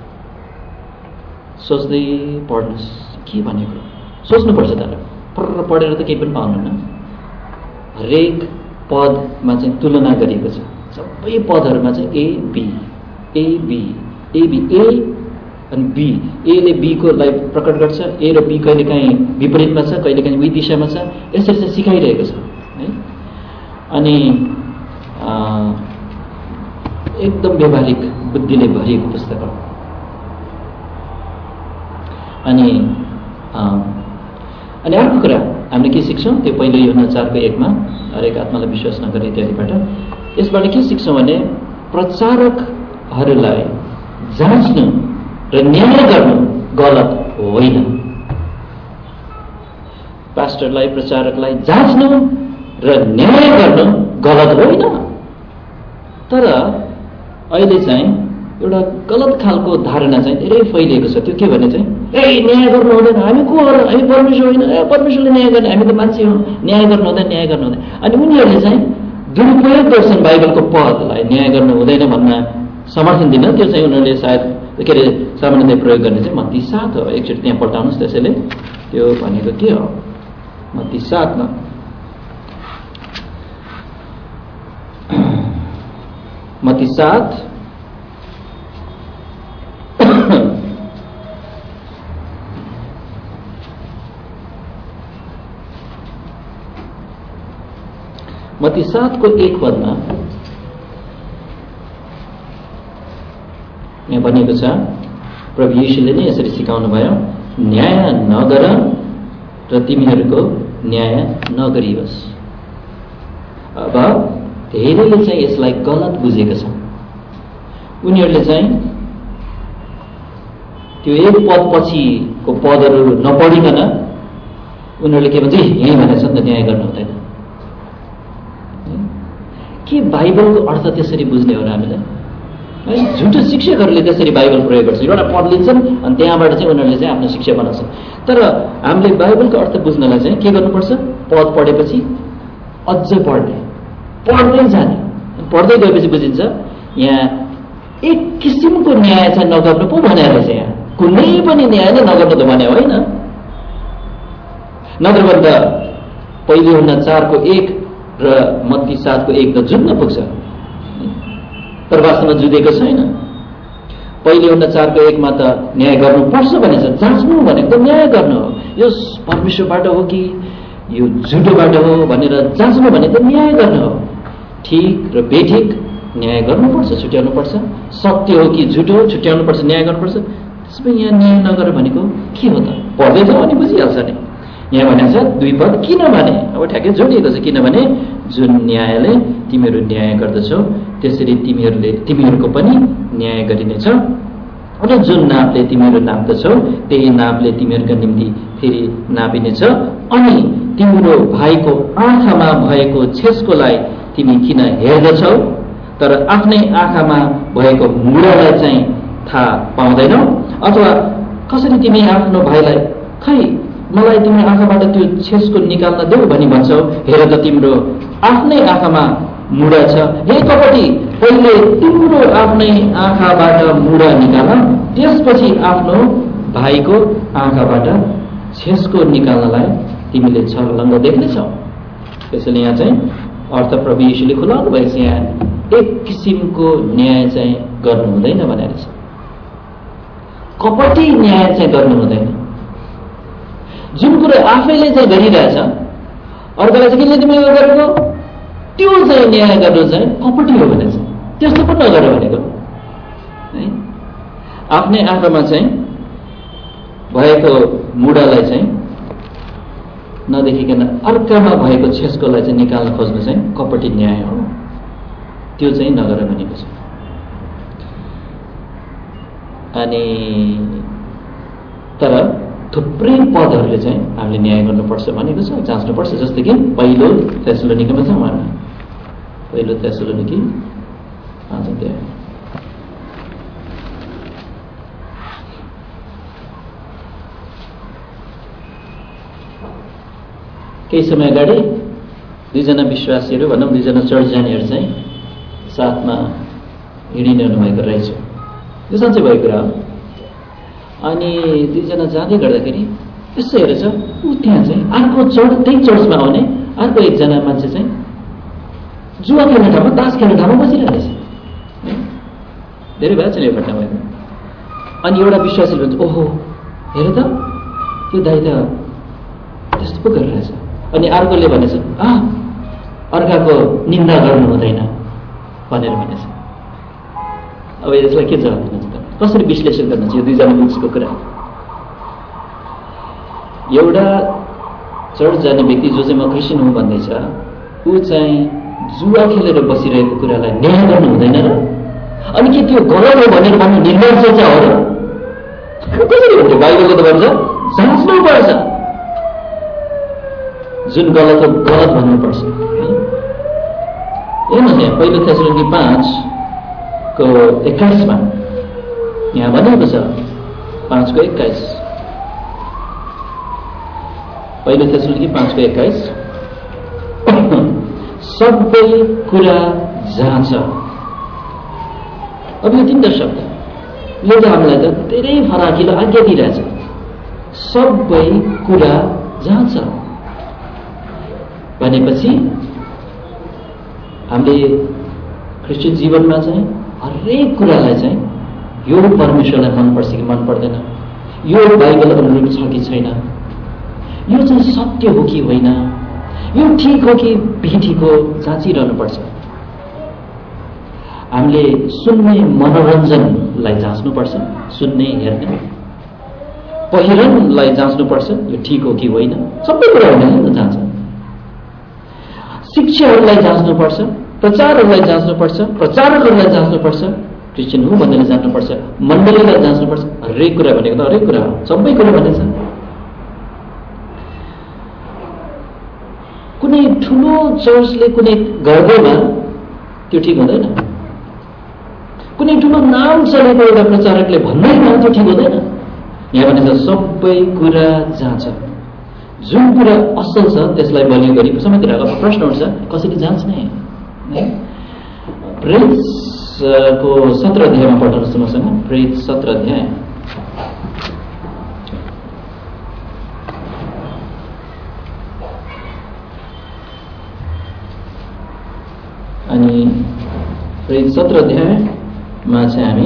सोच्दै पढ्नुहोस् के भनेको, सोच्नुपर्छ, तर पर पढेर त केही पनि पाउनुहुन्न। हरेक पदमा चाहिँ तुलना गरिएको छ, सबै पदहरूमा चाहिँ A B A B A B A अनि बी, एले बीको लाई प्रकट गर्छ, ए र बी कहिले काहीँ विपरीतमा छ, कहिले काहीँ उही दिशामा छ, यसरी चाहिँ सिकाइरहेको छ है। अनि एकदम व्यावहारिक बुद्धिले भरिएको पुस्तक हो। अनि अनि अर्को कुरा हामीले के सिक्छौँ, त्यो पहिलो योहन्ना चारको एकमा, हरेक आत्मालाई विश्वास नगर्ने इत्यादिबाट यसबाट के सिक्छौँ भने प्रचारकहरूलाई जाँच्नु र न्याय गर्नु गलत होइन। पास्टरलाई, प्रचारकलाई जाँच्नु र न्याय गर्नु गलत होइन। तर अहिले चाहिँ एउटा गलत खालको धारणा चाहिँ धेरै फैलिएको छ। त्यो के भने चाहिँ ए न्याय गर्नु हुँदैन, हामी को हो, हामी परमेश्वर होइन, ए परमेश्वरले न्याय गर्ने, हामी त मान्छे हो, न्याय गर्नु हुँदैन, न्याय गर्नु हुँदैन। अनि उनीहरूले चाहिँ दुरुपयोग गर्छन् बाइबलको पदलाई, न्याय गर्नु हुँदैन भन्न समर्थन दिन। त्यो चाहिँ उनीहरूले सायद के अरे सामान्यतया प्रयोग गर्ने चाहिँ मत्ती सात हो। एकचोटि त्यहाँ पल्टाउनुहोस् त्यसैले त्यो भनेको के हो। मत्ती सातमा मत्ती सात मत्ती सातको एक पदमा यहाँ भनिएको छ, प्रभु येशूले नै यसरी सिकाउनु भयो, न्याय नगर र तिमीहरूको न्याय नगरियोस्। अब धेरैले चाहिँ यसलाई गलत बुझेको छ। उनीहरूले चाहिँ त्यो एक पद पछिको पदहरू नपढिकन उनीहरूले के भन्छ, यही भनेछ नि त न्याय गर्नु हुँदैन। के बाइबलको अर्थ त्यसरी बुझ्ने हो र हामीले है? झुटो शिक्षकहरूले त्यसरी बाइबल प्रयोग गर्छ। एउटा पद लिन्छन् अनि त्यहाँबाट चाहिँ उनीहरूले चाहिँ आफ्नो शिक्षा बनाउँछन्। तर हामीले बाइबलको अर्थ बुझ्नलाई चाहिँ के गर्नुपर्छ, पद पढेपछि अझै पढ्ने, पढ्दै जाने। पढ्दै गएपछि बुझिन्छ यहाँ एक किसिमको न्याय चाहिँ नगर्नु पो भने रहेछ। यहाँ कुनै पनि न्याय नै नगर्नु त भने होइन। नत्र भने त पहिलो हुन चारको एक र मत्ती सातको एक त जुझ्न पुग्छ, तर वास्तवमा जुधेको छैन। पहिले हुन चारको एकमा त न्याय गर्नुपर्छ भनेछ, जाँच्नु भनेको त न्याय गर्नु हो। यो परमेश्वरबाट हो कि यो झुटोबाट हो भनेर जाँच्नु भनेको त न्याय गर्नु हो। ठिक र बेठिक न्याय गर्नुपर्छ, छुट्याउनुपर्छ। सत्य हो कि झुटो हो छुट्याउनुपर्छ, न्याय गर्नुपर्छ। त्यसमा यहाँ न्याय नगर भनेको के हो त? पढ्दै जाउँ अनि बुझिहाल्छ नि। यहाँ भनेको छ दुई पद किनभने, अब ठ्याक्कै जोडिएको छ, किनभने जुन न्यायले तिमीहरू न्याय गर्दछौ त्यसरी तिमीहरूले तिमीहरूको पनि न्याय गरिनेछ, र जुन नापले तिमीहरू नाप्दछौ त्यही नापले तिमीहरूका निम्ति फेरि नापिनेछ। अनि तिम्रो भाइको आँखामा भएको छेस्कोलाई तिमी किन हेर्दछौ तर आफ्नै आँखामा भएको मुढालाई चाहिँ थाहा पाउँदैनौ? अथवा कसरी तिमी आफ्नो भाइलाई खै मलाई तिम्रो आँखाबाट त्यो छेस्को निकाल्न देऊ भनी भन्छौ, हेर त तिम्रो आफ्नै आँखामा मुढा छ। हे कपटी, पहिले तिम्रो आफ्नै आँखाबाट मुढा निकाल, त्यसपछि आफ्नो भाइको आँखाबाट छेस्को निकाल्नलाई तिमीले छलङ्ग देख्नेछौ। त्यसैले यहाँ चाहिँ अर्थ प्रभु येशूले खुलाउनु भएको छ। यहाँ एक किसिमको न्याय चाहिँ गर्नु हुँदैन भनेर छ। कपटी न्याय चाहिँ गर्नु हुँदैन। जुन कुरो आफैले चाहिँ गरिरहेछ अर्कोलाई चाहिँ किन तिमीले गरेको त्यो चाहिँ न्याय गर्नु चाहिँ कपटी हो भनेछ। त्यस्तो पनि नगर भनेको है। आफ्नै आँखामा चाहिँ भएको मुढालाई चाहिँ नदेखिकन अर्कामा भएको छेस्कोलाई चाहिँ निकाल्न खोज्नु चाहिँ कपटी न्याय हो। त्यो चाहिँ नगर भनेको छ। अनि तर थुप्रै पदहरूले चाहिँ हामीले न्याय गर्नुपर्छ भनेको छ, जाँच्नुपर्छ। जस्तै कि पहिलो थेसलोनिकेमा छ, उहाँ पहिलो थेसलोनिके पाँच अध्याय केही समय अगाडि दुईजना विश्वासीहरू भनौँ दुईजना चर्च जानेहरू चाहिँ साथमा हिँडिरहनु भएको रहेछ। यो साँच्चै भएको कुरा हो। अनि दुईजना जाँदै गर्दाखेरि यसो हेरेछ ऊ त्यहाँ चाहिँ अर्को चर्च, त्यही चर्चमा आउने अर्को एकजना मान्छे चाहिँ जुवा खेल्ने ठाउँमा, तास खेल्ने ठाउँमा बसिरहेको रहेछ। धेरै भएको छ नि यो घटना भएको। अनि एउटा विश्वासीले भन्छ ओहो हेर त त्यो दाइ त त्यस्तो पो गरिरहेछ। अनि अर्कोले भनेछ आ अर्काको निन्दा गर्नु हुँदैन भनेर भनेछ। अब यसलाई के जवाब दिनुहुन्छ त? कसरी विश्लेषण गर्न चाहिँ यो दुईजना बिचको कुरा? एउटा चर्च जाने व्यक्ति जो चाहिँ म क्रिस्चियन हुँ भन्दैछ ऊ चाहिँ जुवा खेलेर बसिरहेको कुरालाई न्याय गर्नु हुँदैन र? अनि के त्यो गलत हो भनेर भन्नु निर्लज्ज चाहिँ हो र? कसरी हुन्छ? बाइबलले त भन्छ जाँच्नु पर्छ, जुन गलत हो गलत भन्नुपर्छ। हेर्नुहोस् यहाँ पहिलो थेसलोनिके पाँच को एक्काइसमा यहाँ भनेको छ, पाँच को एक्काइस, पहिलो थेसलोनिके पाँच को एक्काइस, सबै कुरा जाँच। अब यो तीनटा शब्द यो त हामीलाई त धेरै फराकिलो आज्ञा दिइरहेछ। सबै कुरा जाँच भनेपछि हामीले क्रिस्चियन जीवनमा चाहिँ हरेक कुरालाई चाहिँ यो परमेश्वरलाई मनपर्छ कि मन पर्दैन, यो बाइबल अनुरूप छ कि छैन, यो चाहिँ सत्य हो कि होइन, यो ठिक हो कि बेठिक हो, जाँचिरहनुपर्छ। हामीले सुन्ने मनोरञ्जनलाई जाँच्नुपर्छ, सुन्ने हेर्ने पहिरनलाई जाँच्नुपर्छ, यो ठिक हो कि होइन, सबै कुरा होइन त जाँच। शिक्षाहरूलाई जाँच्नुपर्छ, प्रचारहरूलाई जाँच्नुपर्छ, प्रचारकहरूलाई जाँच्नुपर्छ, क्रिस्चियन हो भनेर जान्नुपर्छ, मण्डलीलाई जाँच्नुपर्छ। हरेक कुरा भनेको त हरेक कुरा हो, सबै कुरा भनेछ। कुनै ठुलो चर्चले कुनै गर्दैमा त्यो ठिक हुँदैन, कुनै ठुलो नाम चलेको एउटा प्रचारकले भन्दैमा त्यो ठिक हुँदैन। यहाँ भनेको सबै कुरा जाँच, जुन कुरा असल छ त्यसलाई बलियो गरी समातिरहेको। अब प्रश्न उठ्छ कसरी जाँच्ने? प्रेरितको सत्र अध्यायमा पढ्नुहोस् मसँग, प्रेरित सत्र अध्याय अनि प्रेरित सत्र अध्यायमा चाहिँ हामी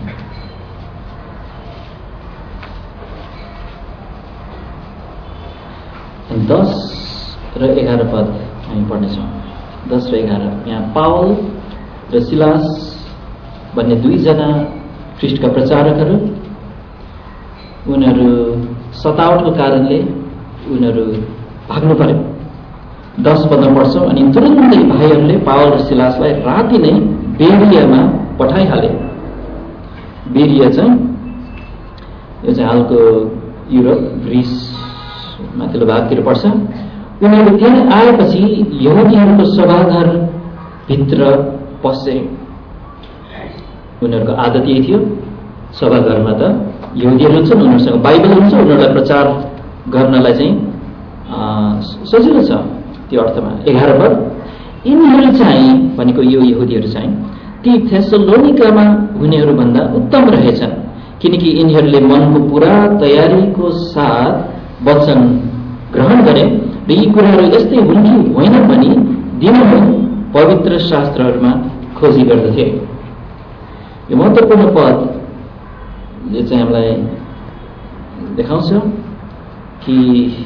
दस र एघार पद हामी पढ्नेछौँ। दस र एघार यहाँ पावल र सिलास भन्ने दुईजना ख्रीष्टका प्रचारकहरू, उनीहरू सतावटको कारणले उनीहरू भाग्नु पर्यो। दस पदमा पढ्छौँ। अनि तुरुन्तै भाइहरूले पावल र सिलासलाई राति नै बेरियामा पठाइहाले। बेरिया चाहिँ यो चाहिँ हालको युरोप, ग्रिस माथिल्लो भागतिर पर्छ। उनीहरू त्यहाँ आएपछि यहुदीहरूको सभाघर भित्र पसे। उनीहरूको आदत यही थियो, सभाघरमा त यहुदीहरू हुन्छन्, उनीहरूसँग बाइबल हुन्छ, उनीहरूलाई प्रचार गर्नलाई चाहिँ सजिलो छ। त्यो अर्थमा एघार पद, यिनीहरू चाहिँ भनेको यो यहुदीहरू चाहिँ ती थेसलोनिकामा हुनेहरूभन्दा उत्तम रहेछन्, किनकि यिनीहरूले मनको पुरा तयारीको साथ वचन ग्रहण गरे र यी कुराहरू यस्तै हुन् कि होइन भनी दिनहुँ पवित्र शास्त्रहरूमा खोजी गर्दथे। यो महत्त्वपूर्ण पदले चाहिँ हामीलाई देखाउँछ कि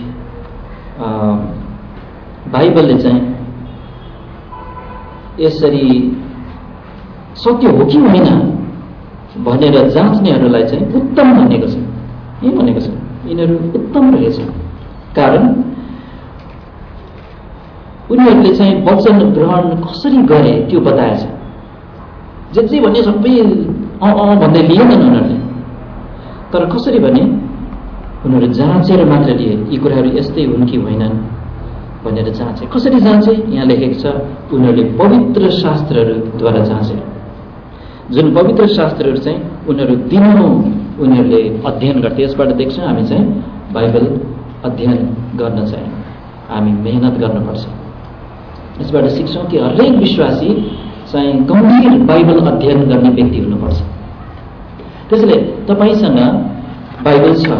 बाइबलले चाहिँ यसरी सत्य हो कि होइन भनेर जाँच्नेहरूलाई चाहिँ उत्तम भनेको छ। यही भनेको छ, यिनीहरू उत्तम रहेछ, कारण उनीहरूले चाहिँ वचन ग्रहण कसरी गरे त्यो बताएछ। जे जे भन्ने सबै अँ अँ भन्दै लिएनन् उनीहरूले, तर कसरी भने उनीहरू जाँचेर मात्र लिए, यी कुराहरू यस्तै हुन् कि होइनन् भनेर जाँचे। कसरी जाँचे? यहाँ लेखेको छ, उनीहरूले पवित्र शास्त्रहरूद्वारा जाँचे। जुन पवित्र शास्त्रहरू चाहिँ उनीहरू दिनहुँ उनीहरूले अध्ययन गर्थे। यसबाट देख्छौँ हामी चाहिँ बाइबल अध्ययन गर्न चाहिँ हामी मेहनत गर्नुपर्छ। यसबाट सिक्छौँ कि हरेक विश्वासी चाहिँ गम्भीर बाइबल अध्ययन गर्ने व्यक्ति हुनुपर्छ। त्यसैले तपाईसँग बाइबल छ,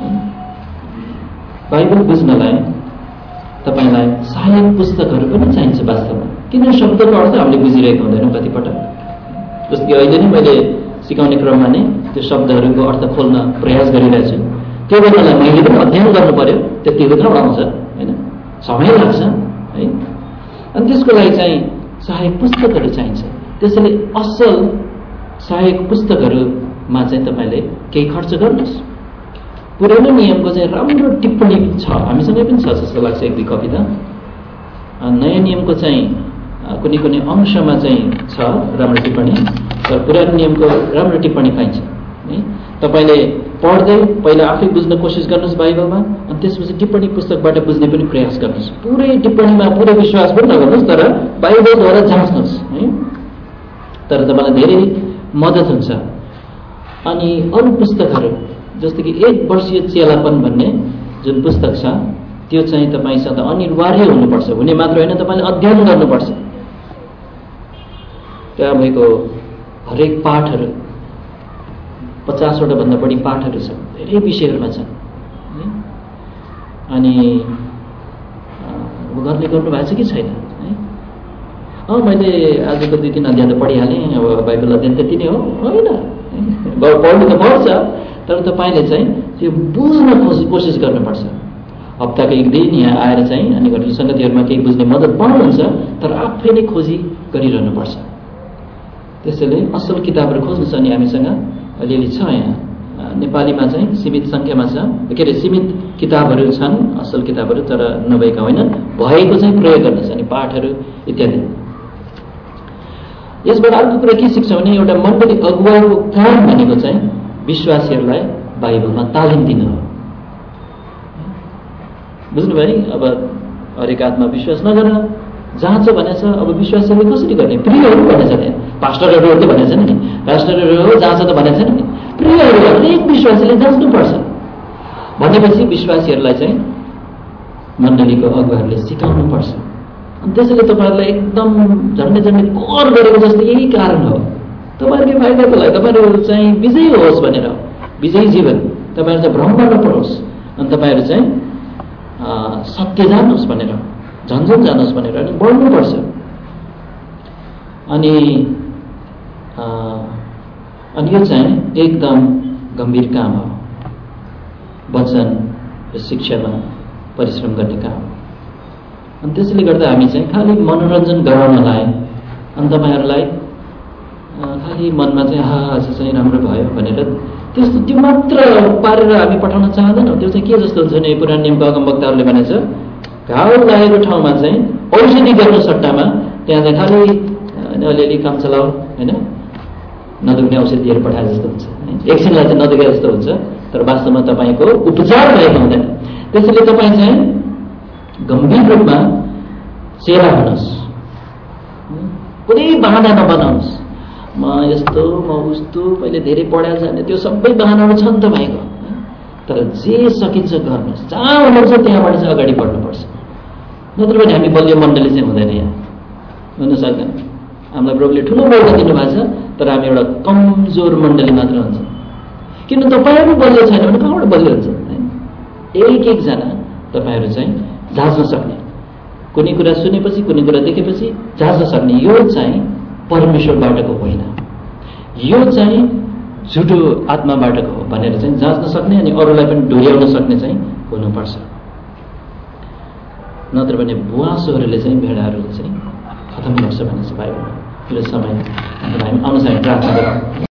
बाइबल बुझ्नलाई तपाईलाई सहायक पुस्तकहरू पनि चाहिन्छ वास्तवमा। किन शब्दको अर्थ हामीले बुझिरहेको हुँदैनौँ कतिपटक। जस्तै अहिले नै मैले सिकाउने क्रममा नै त्यो शब्दहरूको अर्थ खोल्न प्रयास गरिरहेको छु। त्यो गर्नलाई मैले पनि अध्ययन गर्नु पर्यो, त्यति कहाँबाट आउँछ होइन, समय लाग्छ है। अनि त्यसको लागि चाहिँ सहायक पुस्तकहरू चाहिन्छ। त्यसैले असल सहायक पुस्तकहरूमा चाहिँ तपाईँले केही खर्च गर्नुहोस्। पुरानो नियमको चाहिँ राम्रो टिप्पणी छ, हामीसँगै पनि छ जस्तो लाग्छ एक दुई कपी त। नयाँ नियमको चाहिँ कुनै कुनै अंशमा चाहिँ छ राम्रो टिप्पणी, तर पुरानो नियमको राम्रो टिप्पणी पाइन्छ है। तपाईँले पढ्दै पहिला आफै बुझ्न कोसिस गर्नुहोस् बाइबलमा, अनि त्यसपछि टिप्पणी पुस्तकबाट बुझ्ने पनि प्रयास गर्नुहोस्। पुरै टिप्पणीमा पुरै विश्वास पनि नगर्नुहोस्, तर बाइबलद्वारा जाँच्नुहोस् है, तर तपाईँलाई धेरै मद्दत हुन्छ। अनि अरू पुस्तकहरू जस्तो कि एक वर्षीय चेलापन भन्ने जुन पुस्तक छ त्यो चाहिँ तपाईँसँग अनिवार्य हुनुपर्छ, हुने मात्र होइन तपाईँले अध्ययन गर्नुपर्छ। त्यहाँ भएको हरेक पाठहरू पचासवटा भन्दा बढी पाठहरू छन्, धेरै विषयहरूमा छन्। अनि गर्ने गर्नु भएको छ कि छैन है? अँ मैले आजको दुई तिन अध्याय त पढिहालेँ, अब बाइबल अध्ययन त्यति नै हो होइन, पढ्नु त पर्छ, तर तपाईँले चाहिँ त्यो बुझ्न कोसिस गर्नुपर्छ। हप्ताको एक दिन यहाँ आएर चाहिँ अनि घरको सङ्गतिहरूमा केही बुझ्ने मद्दत पाउनुहुन्छ, तर आफै नै खोजी गरिरहनुपर्छ। त्यसैले असल किताबहरू खोज्नु छ नि हामीसँग अलिअलि छ यहाँ नेपालीमा चाहिँ सीमित सङ्ख्यामा छ, के अरे सीमित किताबहरू छन्, असल किताबहरू, तर नभएका होइनन्, भएको चाहिँ प्रयोग गर्नुहोस् अनि पाठहरू इत्यादि। यसबाट अर्को कुरा के सिक्छौँ भने एउटा मण्डली अगुवाईको काम भनेको चाहिँ विश्वासीहरूलाई बाइबलमा तालिम दिनु हो। बुझ्नुभयो? अब हरेक आत्मा विश्वास नगर जाँच भनेछ, अब विश्वासीहरूले कसरी गर्ने? प्रियहरू भनेछ, त्यहाँ पास्टरहरू त भनेछ नि, पास्टरहरू जाँच त भनेछ नि, प्रियहरू हरेक विश्वासीले जाँच्नुपर्छ भनेपछि विश्वासीहरूलाई चाहिँ मण्डलीको अगुवाहरूले सिकाउनुपर्छ। अनि त्यसैले तपाईँहरूलाई एकदम झन्डै झन्डै कोर गरेको जस्तो यही कारण हो, तपाईँहरूकै फाइदाको लागि, तपाईँहरू चाहिँ विजयी होस् भनेर, विजयी जीवन तपाईँहरू चाहिँ भ्रममा नपरोस्, अनि तपाईँहरू चाहिँ सत्य जानुहोस् भनेर, झन्झन जानुहोस् भनेर अनि बढ्नुपर्छ। अनि अनि यो चाहिँ एकदम गम्भीर काम हो, वचन र शिक्षामा परिश्रम गर्ने काम। अनि त्यसैले गर्दा हामी चाहिँ खालि मनोरञ्जन गराउनलाई अनि तपाईँहरूलाई खालि मनमा चाहिँ हा आज चाहिँ राम्रो भयो भनेर त्यस्तो त्यो मात्र पारेर हामी पठाउन चाहँदैनौँ। त्यो चाहिँ के जस्तो हुन्छ भने पुरानो नियमको अगमवक्ताहरूले भनेछ घाउ लागेको ठाउँमा चाहिँ औषधि गर्नु सट्टामा त्यहाँ चाहिँ खालि अलिअलि काम चलाऊ होइन, नदुख्ने औषधि दिएर पठाए जस्तो हुन्छ, एकछिनलाई चाहिँ नदुखे जस्तो हुन्छ, तर वास्तवमा तपाईँको उपचार भएको हुँदैन। त्यसैले तपाईँ चाहिँ गम्भीर रूपमा सेवा हुनुहोस्, कुनै बहाना नबनाउनुहोस्, म यस्तो म उस्तो मैले धेरै पढाएर जाने, त्यो सबै बहानाहरू छन् तपाईँको, तर जे सकिन्छ गर्नुहोस्, जहाँ हुनुहुन्छ त्यहाँबाट चाहिँ अगाडि बढ्नुपर्छ। नत्र भने हामी बलियो मण्डली चाहिँ हुँदैन, यहाँ हुन सक्दैन। हामीलाई प्रभुले ठुलो मौका दिनुभएको छ, तर हामी एउटा कमजोर मण्डली मात्र हुन्छ। किन तपाईँहरू बलियो छैन भने कहाँबाट बलियो हुन्छ? एक एकजना तपाईँहरू चाहिँ जाँच्न सक्ने, कुनै कुरा सुनेपछि कुनै कुरा देखेपछि जाँच्न सक्ने, यो चाहिँ परमेश्वरबाटको होइन, यो चाहिँ झुटो आत्माबाटको हो भनेर चाहिँ जाँच्न सक्ने अनि अरूलाई पनि डोर्याउन सक्ने चाहिँ हुनुपर्छ। नत्र भने बुवासोहरूले चाहिँ भेडाहरू चाहिँ खतम गर्छ भन्ने छ बाइबलमा। यो समय हामी अनुसार प्रार्थना गरौँ।